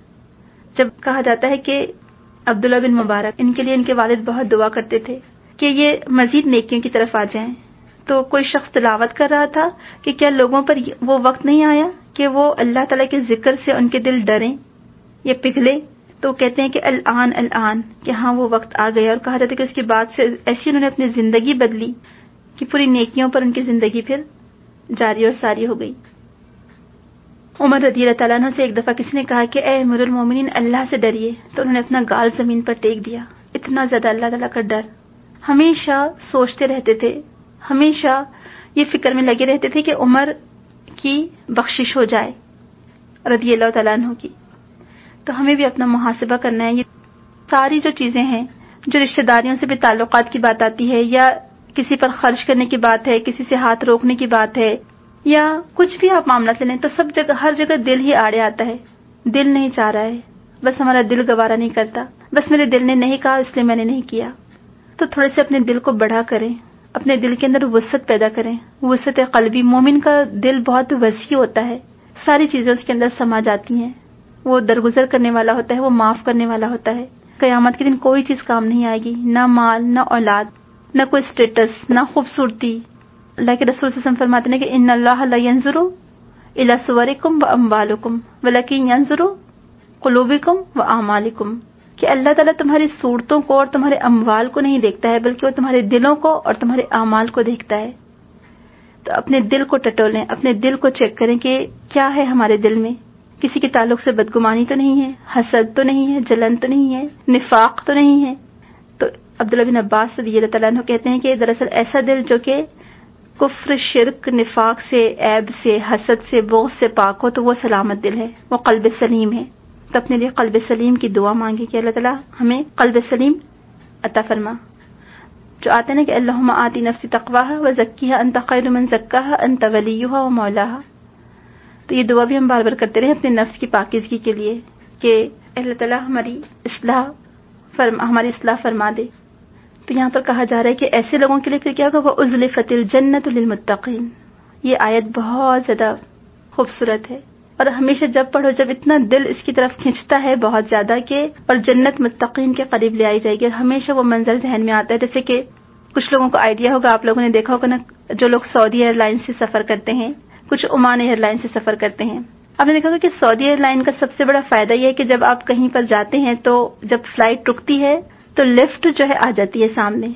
A: جب کہا جاتا ہے کہ عبداللہ بن مبارک, ان کے لیے ان کے والد بہت دعا کرتے تھے کہ یہ مزید نیکیوں کی طرف آ جائیں. تو کوئی شخص تلاوت کر رہا تھا کہ کیا لوگوں پر وہ وقت نہیں آیا کہ وہ اللہ تعالیٰ کے ذکر سے ان کے دل ڈریں یا پگھلے. تو کہتے ہیں کہ الآن الآن, کہ ہاں وہ وقت آ گیا. اور کہا جاتا ہے کہ اس کے بعد سے ایسی انہوں نے اپنی زندگی بدلی کہ پوری نیکیوں پر ان کی زندگی پھر جاری اور ساری ہو گئی. عمر رضی اللہ تعالیٰ عنہ سے ایک دفعہ کسی نے کہا کہ اے امیر المومنین اللہ سے ڈریے, تو انہوں نے اپنا گال زمین پر ٹیک دیا. اتنا زیادہ اللہ تعالیٰ کا ڈر. ہمیشہ سوچتے رہتے تھے, ہمیشہ یہ فکر میں لگے رہتے تھے کہ عمر کی بخشش ہو جائے رضی اللہ تعالیٰ عنہ کی. تو ہمیں بھی اپنا محاسبہ کرنا ہے. یہ ساری جو چیزیں ہیں, جو رشتہ داریوں سے بھی تعلقات کی بات آتی ہے, یا کسی پر خرچ کرنے کی بات ہے, کسی سے ہاتھ روکنے کی بات ہے, یا کچھ بھی آپ معاملات لیں, تو سب جگہ ہر جگہ دل ہی آڑے آتا ہے. دل نہیں چاہ رہا ہے, بس ہمارا دل گوارا نہیں کرتا, بس میرے دل نے نہیں کہا اس لیے میں نے نہیں کیا. تو تھوڑے سے اپنے دل کو بڑا کریں, اپنے دل کے اندر وسعت پیدا کریں, وسعت قلبی. مومن کا دل بہت وسیع ہوتا ہے, ساری چیزیں اس کے اندر سما جاتی ہیں. وہ درگزر کرنے والا ہوتا ہے, وہ معاف کرنے والا ہوتا ہے. قیامت کے دن کوئی چیز کام نہیں آئے گی, نہ مال, نہ اولاد, نہ کوئی اسٹیٹس, نہ خوبصورتی. اللہ کے رسول صلی اللہ علیہ وسلم فرماتے ہیں کہ ان اللہ لا ينظر الى صورکم واموالکم ولکن ينظر قلوبکم واعمالکم, کہ اللہ تعالیٰ تمہاری صورتوں کو اور تمہارے اموال کو نہیں دیکھتا ہے بلکہ وہ تمہارے دلوں کو اور تمہارے اعمال کو دیکھتا ہے. تو اپنے دل کو ٹٹولیں, اپنے دل کو چیک کریں کہ کیا ہے ہمارے دل میں. کسی کے تعلق سے بدگمانی تو نہیں ہے, حسد تو نہیں ہے, جلن تو نہیں ہے, نفاق تو نہیں ہے. تو عبداللہ بن عباس رضی اللہ تعالیٰ عنہ کہتے ہیں کہ دراصل ایسا دل جو کہ کفر, شرک, نفاق سے, عیب سے, حسد سے, بغض سے پاک ہو, تو وہ سلامت دل ہے, وہ قلب سلیم ہے. تو اپنے لیے قلب سلیم کی دعا مانگے کہ اللہ تعالیٰ ہمیں قلب سلیم عطا فرما. جو آتا ہے نا کہ اللہم آتی نفسی تقواہا وزکیہا انت خیر من زکاہا انت ولیہا و مولاہا. تو یہ دعا بھی ہم بار بار کرتے رہے اپنے نفس کی پاکیزگی کے لیے کہ اللہ تعالیٰ ہماری اصلاح فرما, ہماری اصلاح فرما دے. تو یہاں پر کہا جا رہا ہے کہ ایسے لوگوں کے لیے پھر کیا ہوگا, وَأُزْلِفَتِ الْجَنَّةُ لِلْمُتَّقِينَ. یہ آیت بہت زیادہ خوبصورت ہے, اور ہمیشہ جب پڑھو, جب اتنا دل اس کی طرف کھنچتا ہے بہت زیادہ کہ اور جنت متقین کے قریب لے آئی جائے گی. اور ہمیشہ وہ منظر ذہن میں آتا ہے, جیسے کہ کچھ لوگوں کو آئیڈیا ہوگا, آپ لوگوں نے دیکھا ہوگا نا, جو لوگ سعودی ایئر لائن سے سفر کرتے ہیں, کچھ عمان ایئر لائن سے سفر کرتے ہیں. آپ نے دیکھا ہوگا کہ سعودی ایئر لائن کا سب سے بڑا فائدہ یہ ہے کہ جب آپ کہیں پر جاتے ہیں تو جب فلائٹ رکتی ہے تو لفٹ جو ہے آ جاتی ہے سامنے,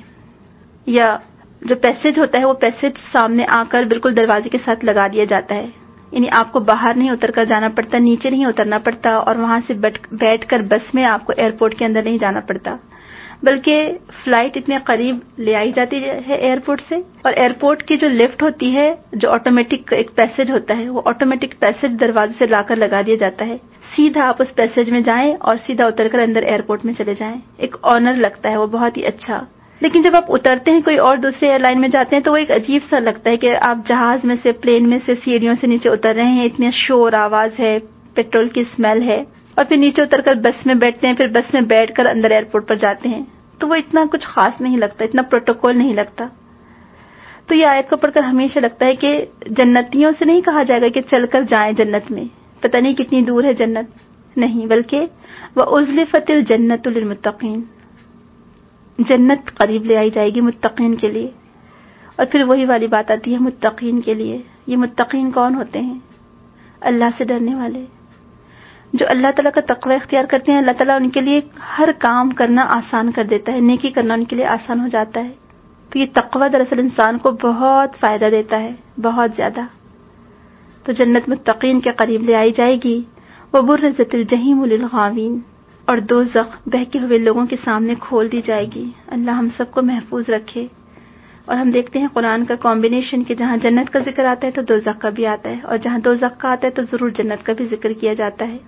A: یا جو پیسج ہوتا ہے وہ پیسج سامنے آ کر بالکل دروازے کے ساتھ لگا دیا جاتا ہے. یعنی آپ کو باہر نہیں اتر کر جانا پڑتا, نیچے نہیں اترنا پڑتا, اور وہاں سے بیٹھ کر بس میں آپ کو ایئرپورٹ کے اندر نہیں جانا پڑتا, بلکہ فلائٹ اتنے قریب لے آئی جاتی ہے ایئرپورٹ سے. اور ایئرپورٹ کی جو لفٹ ہوتی ہے, جو آٹومیٹک ایک پیسج ہوتا ہے, وہ آٹومیٹک پیسج دروازے سے لا کر لگا دیا جاتا ہے. سیدھا آپ اس پیسیج میں جائیں اور سیدھا اتر کر اندر ایئرپورٹ میں چلے جائیں. ایک آنر لگتا ہے وہ بہت ہی اچھا. لیکن جب آپ اترتے ہیں کوئی اور دوسرے ایئر لائن میں جاتے ہیں تو وہ ایک عجیب سا لگتا ہے کہ آپ جہاز میں سے پلین میں سے سیڑھیوں سے نیچے اتر رہے ہیں, اتنا شور آواز ہے, پیٹرول کی اسمیل ہے, اور پھر نیچے اتر کر بس میں بیٹھتے ہیں, پھر بس میں بیٹھ کر اندر ایئرپورٹ پر جاتے ہیں. تو وہ اتنا کچھ خاص نہیں لگتا, اتنا پروٹوکول نہیں لگتا. تو یہ آیت کو پڑھ کر ہمیشہ لگتا ہے کہ جنتیوں سے نہیں کہا جائے گا کہ چل کر جائیں جنت میں, پتہ نہیں کتنی دور ہے جنت, نہیں, بلکہ وَأُزْلِفَتِ الْجَنَّةُ لِلْمُتَّقِينَ, جنت قریب لے آئی جائے گی متقین کے لیے. اور پھر وہی والی بات آتی ہے متقین کے لیے. یہ متقین کون ہوتے ہیں؟ اللہ سے ڈرنے والے, جو اللہ تعالیٰ کا تقوی اختیار کرتے ہیں. اللہ تعالیٰ ان کے لیے ہر کام کرنا آسان کر دیتا ہے, نیکی کرنا ان کے لیے آسان ہو جاتا ہے. تو یہ تقوی دراصل انسان کو بہت فائدہ دیتا ہے, بہت زیادہ. تو جنت متقین کے قریب لے آئی جائے گی. وَبُرِّزَتِ الْجَحِيمُ لِلْغَاوِينَ, اور دوزخ بہکے ہوئے لوگوں کے سامنے کھول دی جائے گی. اللہ ہم سب کو محفوظ رکھے. اور ہم دیکھتے ہیں قرآن کا کمبینیشن کہ جہاں جنت کا ذکر آتا ہے تو دوزخ کا بھی آتا ہے, اور جہاں دوزخ کا آتا ہے تو ضرور جنت کا بھی ذکر کیا جاتا ہے.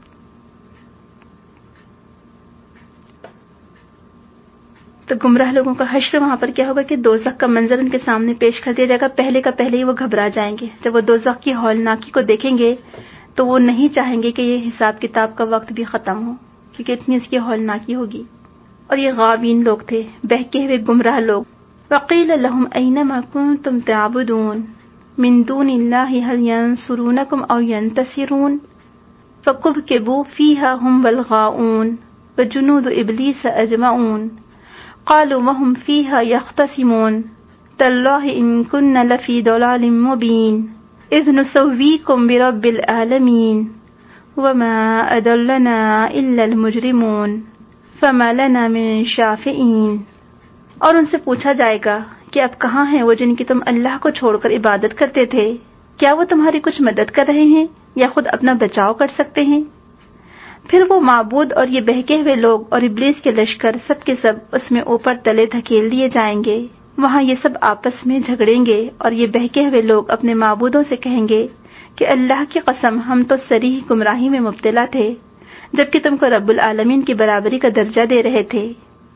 A: تو گمراہ لوگوں کا حشر وہاں پر کیا ہوگا کہ دوزخ کا منظر ان کے سامنے پیش کر دیا جائے گا. پہلے کا پہلے ہی وہ گھبرا جائیں گے. جب وہ دوزخ کی ہولناکی کو دیکھیں گے تو وہ نہیں چاہیں گے کہ یہ حساب کتاب کا وقت بھی ختم ہو, کیونکہ اتنی اس کی ہولناکی ہوگی. اور یہ غاوین لوگ تھے, بہکے ہوئے گمراہ لوگ. وَقِيلَ لَهُمْ أَيْنَمَا كُنتُمْ تَعْبُدُونَ مِن دُونِ اللَّهِ هَلْ يَنصُرُونَكُمْ أَوْ يَنتَصِرُونَ فَكُبْكِبُوا فِيهَا هُمْ وَالْغَاوُونَ وَجُنُودُ إِبْلِيسَ أَجْمَعُونَ قالوا وهم فيها يختصمون تالله إن كنا لفي ضلال مبين إذ نسويكم برب العالمين وما أضلنا إلا المجرمون فما لنا من شافعين. اور ان سے پوچھا جائے گا کہ اب کہاں ہیں وہ جن کی تم اللہ کو چھوڑ کر عبادت کرتے تھے؟ کیا وہ تمہاری کچھ مدد کر رہے ہیں یا خود اپنا بچاؤ کر سکتے ہیں؟ پھر وہ معبود اور یہ بہکے ہوئے لوگ اور ابلیس کے لشکر سب کے سب اس میں اوپر تلے دھکیل دیے جائیں گے. وہاں یہ سب آپس میں جھگڑیں گے اور یہ بہکے ہوئے لوگ اپنے معبودوں سے کہیں گے کہ اللہ کی قسم ہم تو صریح گمراہی میں مبتلا تھے, جبکہ تم کو رب العالمین کی برابری کا درجہ دے رہے تھے.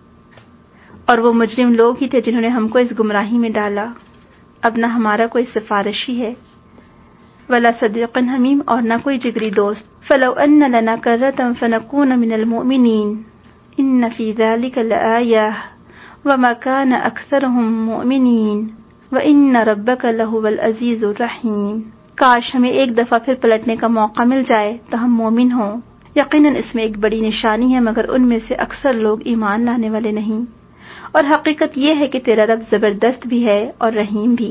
A: اور وہ مجرم لوگ ہی تھے جنہوں نے ہم کو اس گمراہی میں ڈالا. اب نہ ہمارا کوئی سفارشی ہے, ولا صدیق حمیم, اور نہ کوئی جگری دوست. فلو ان لنا کرة فنكون من المؤمنين ان في ذلك لآية وما كان اكثرهم مؤمنين وان ربك لهو العزيز الرحيم. کاش ہمیں ایک دفعہ پھر پلٹنے کا موقع مل جائے تو ہم مومن ہوں. یقیناً اس میں ایک بڑی نشانی ہے, مگر ان میں سے اکثر لوگ ایمان لانے والے نہیں. اور حقیقت یہ ہے کہ تیرا رب زبردست بھی ہے اور رحیم بھی.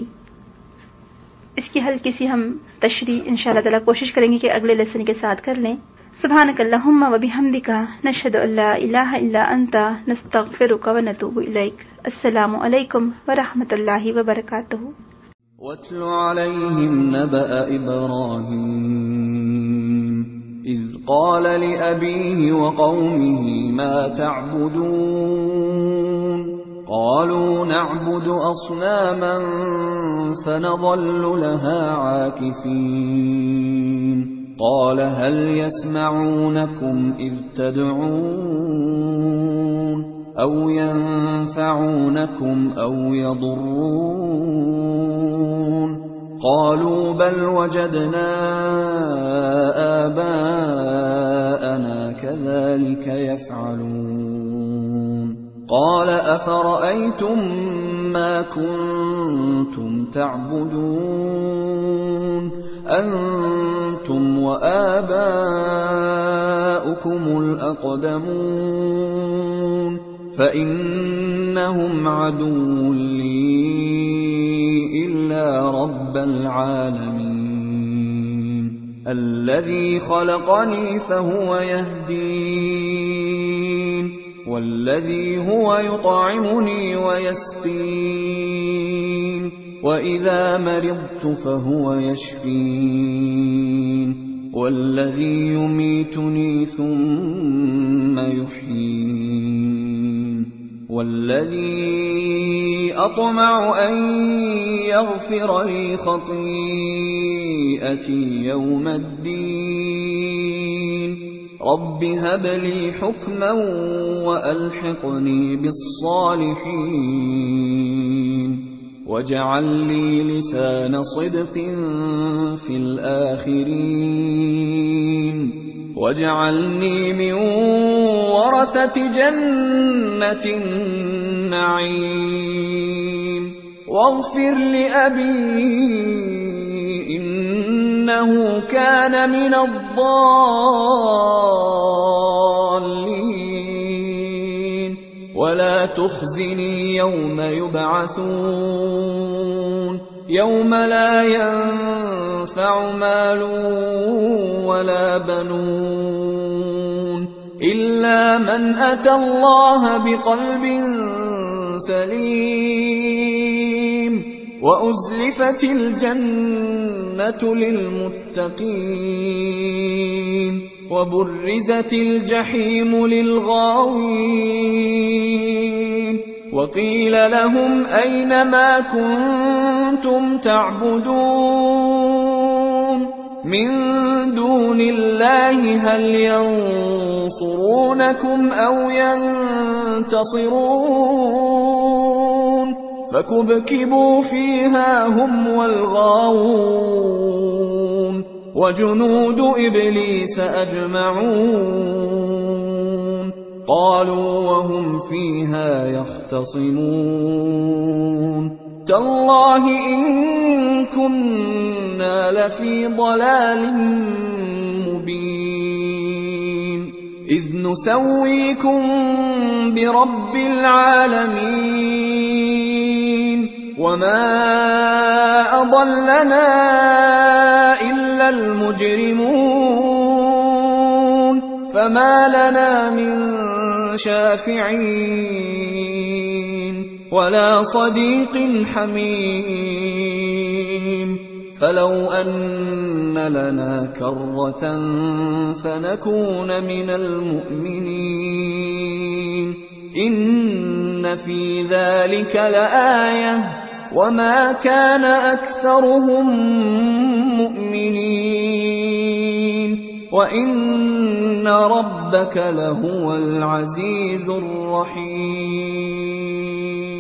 A: اس کی ہلکی سی ہم تشریح انشاءاللہ تعالی کوشش کریں گے کہ اگلے لیسن کے ساتھ کر لیں. سبحانک اللہم و بحمدک نشہد ان لا الہ الا انت نستغفرک و نتوب الیک. السلام علیکم ورحمۃ اللہ وبرکاتہ.
B: واتل علیہم نبأ ابراہیم اذ قال لأبیہ وقومہ ما تعبدون قالوا نعبد أصناما فنظل لها عاكفين قال هل يسمعونكم إذ تدعون أو ينفعونكم أو يضرون قالوا بل وجدنا آباءنا كذلك يفعلون قال أفرأيتم ما كنتم تعبدون أنتم وآباؤكم الأقدمون فإنهم عدو لي إلا رب العالمين الذي خلقني فهو يهدين والذي هو يطعمني ويسقين وإذا مرضت فهو يشفين والذي يميتني ثم يحيين والذي أطمع أن يغفر لي خطيئتي يوم الدين رب هب لي حكما وألحقني بالصالحين واجعل لي لسان صدق في الآخرين واجعلني من ورثة جنة النعيم واغفر لأبي إنه كان من الضالين ولا تخزني يوم يبعثون يوم لا ينفع مال ولا بنون إلا من أتى الله بقلب سليم وأزلفت الجنة للمتقين وبرزت الجحيم للغاوين وقيل لهم أين ما كنتم تعبدون من دون الله هل ينصرونكم أو ينتصرون فكبكبوا فيها هم والغاوون وجنود إبليس أجمعون قالوا وهم فيها يختصمون تالله إن كنا لفي ضلال مبين إذ نسويكم برب العالمين وما أضلنا إلا المجرمون فما لنا من شافعين ولا صديق حميم فلو أن لنا كرة فنكون من المؤمنين إن في ذلك لآية وما كان أكثرهم مؤمنين وإن ربك لهو العزيز الرحيم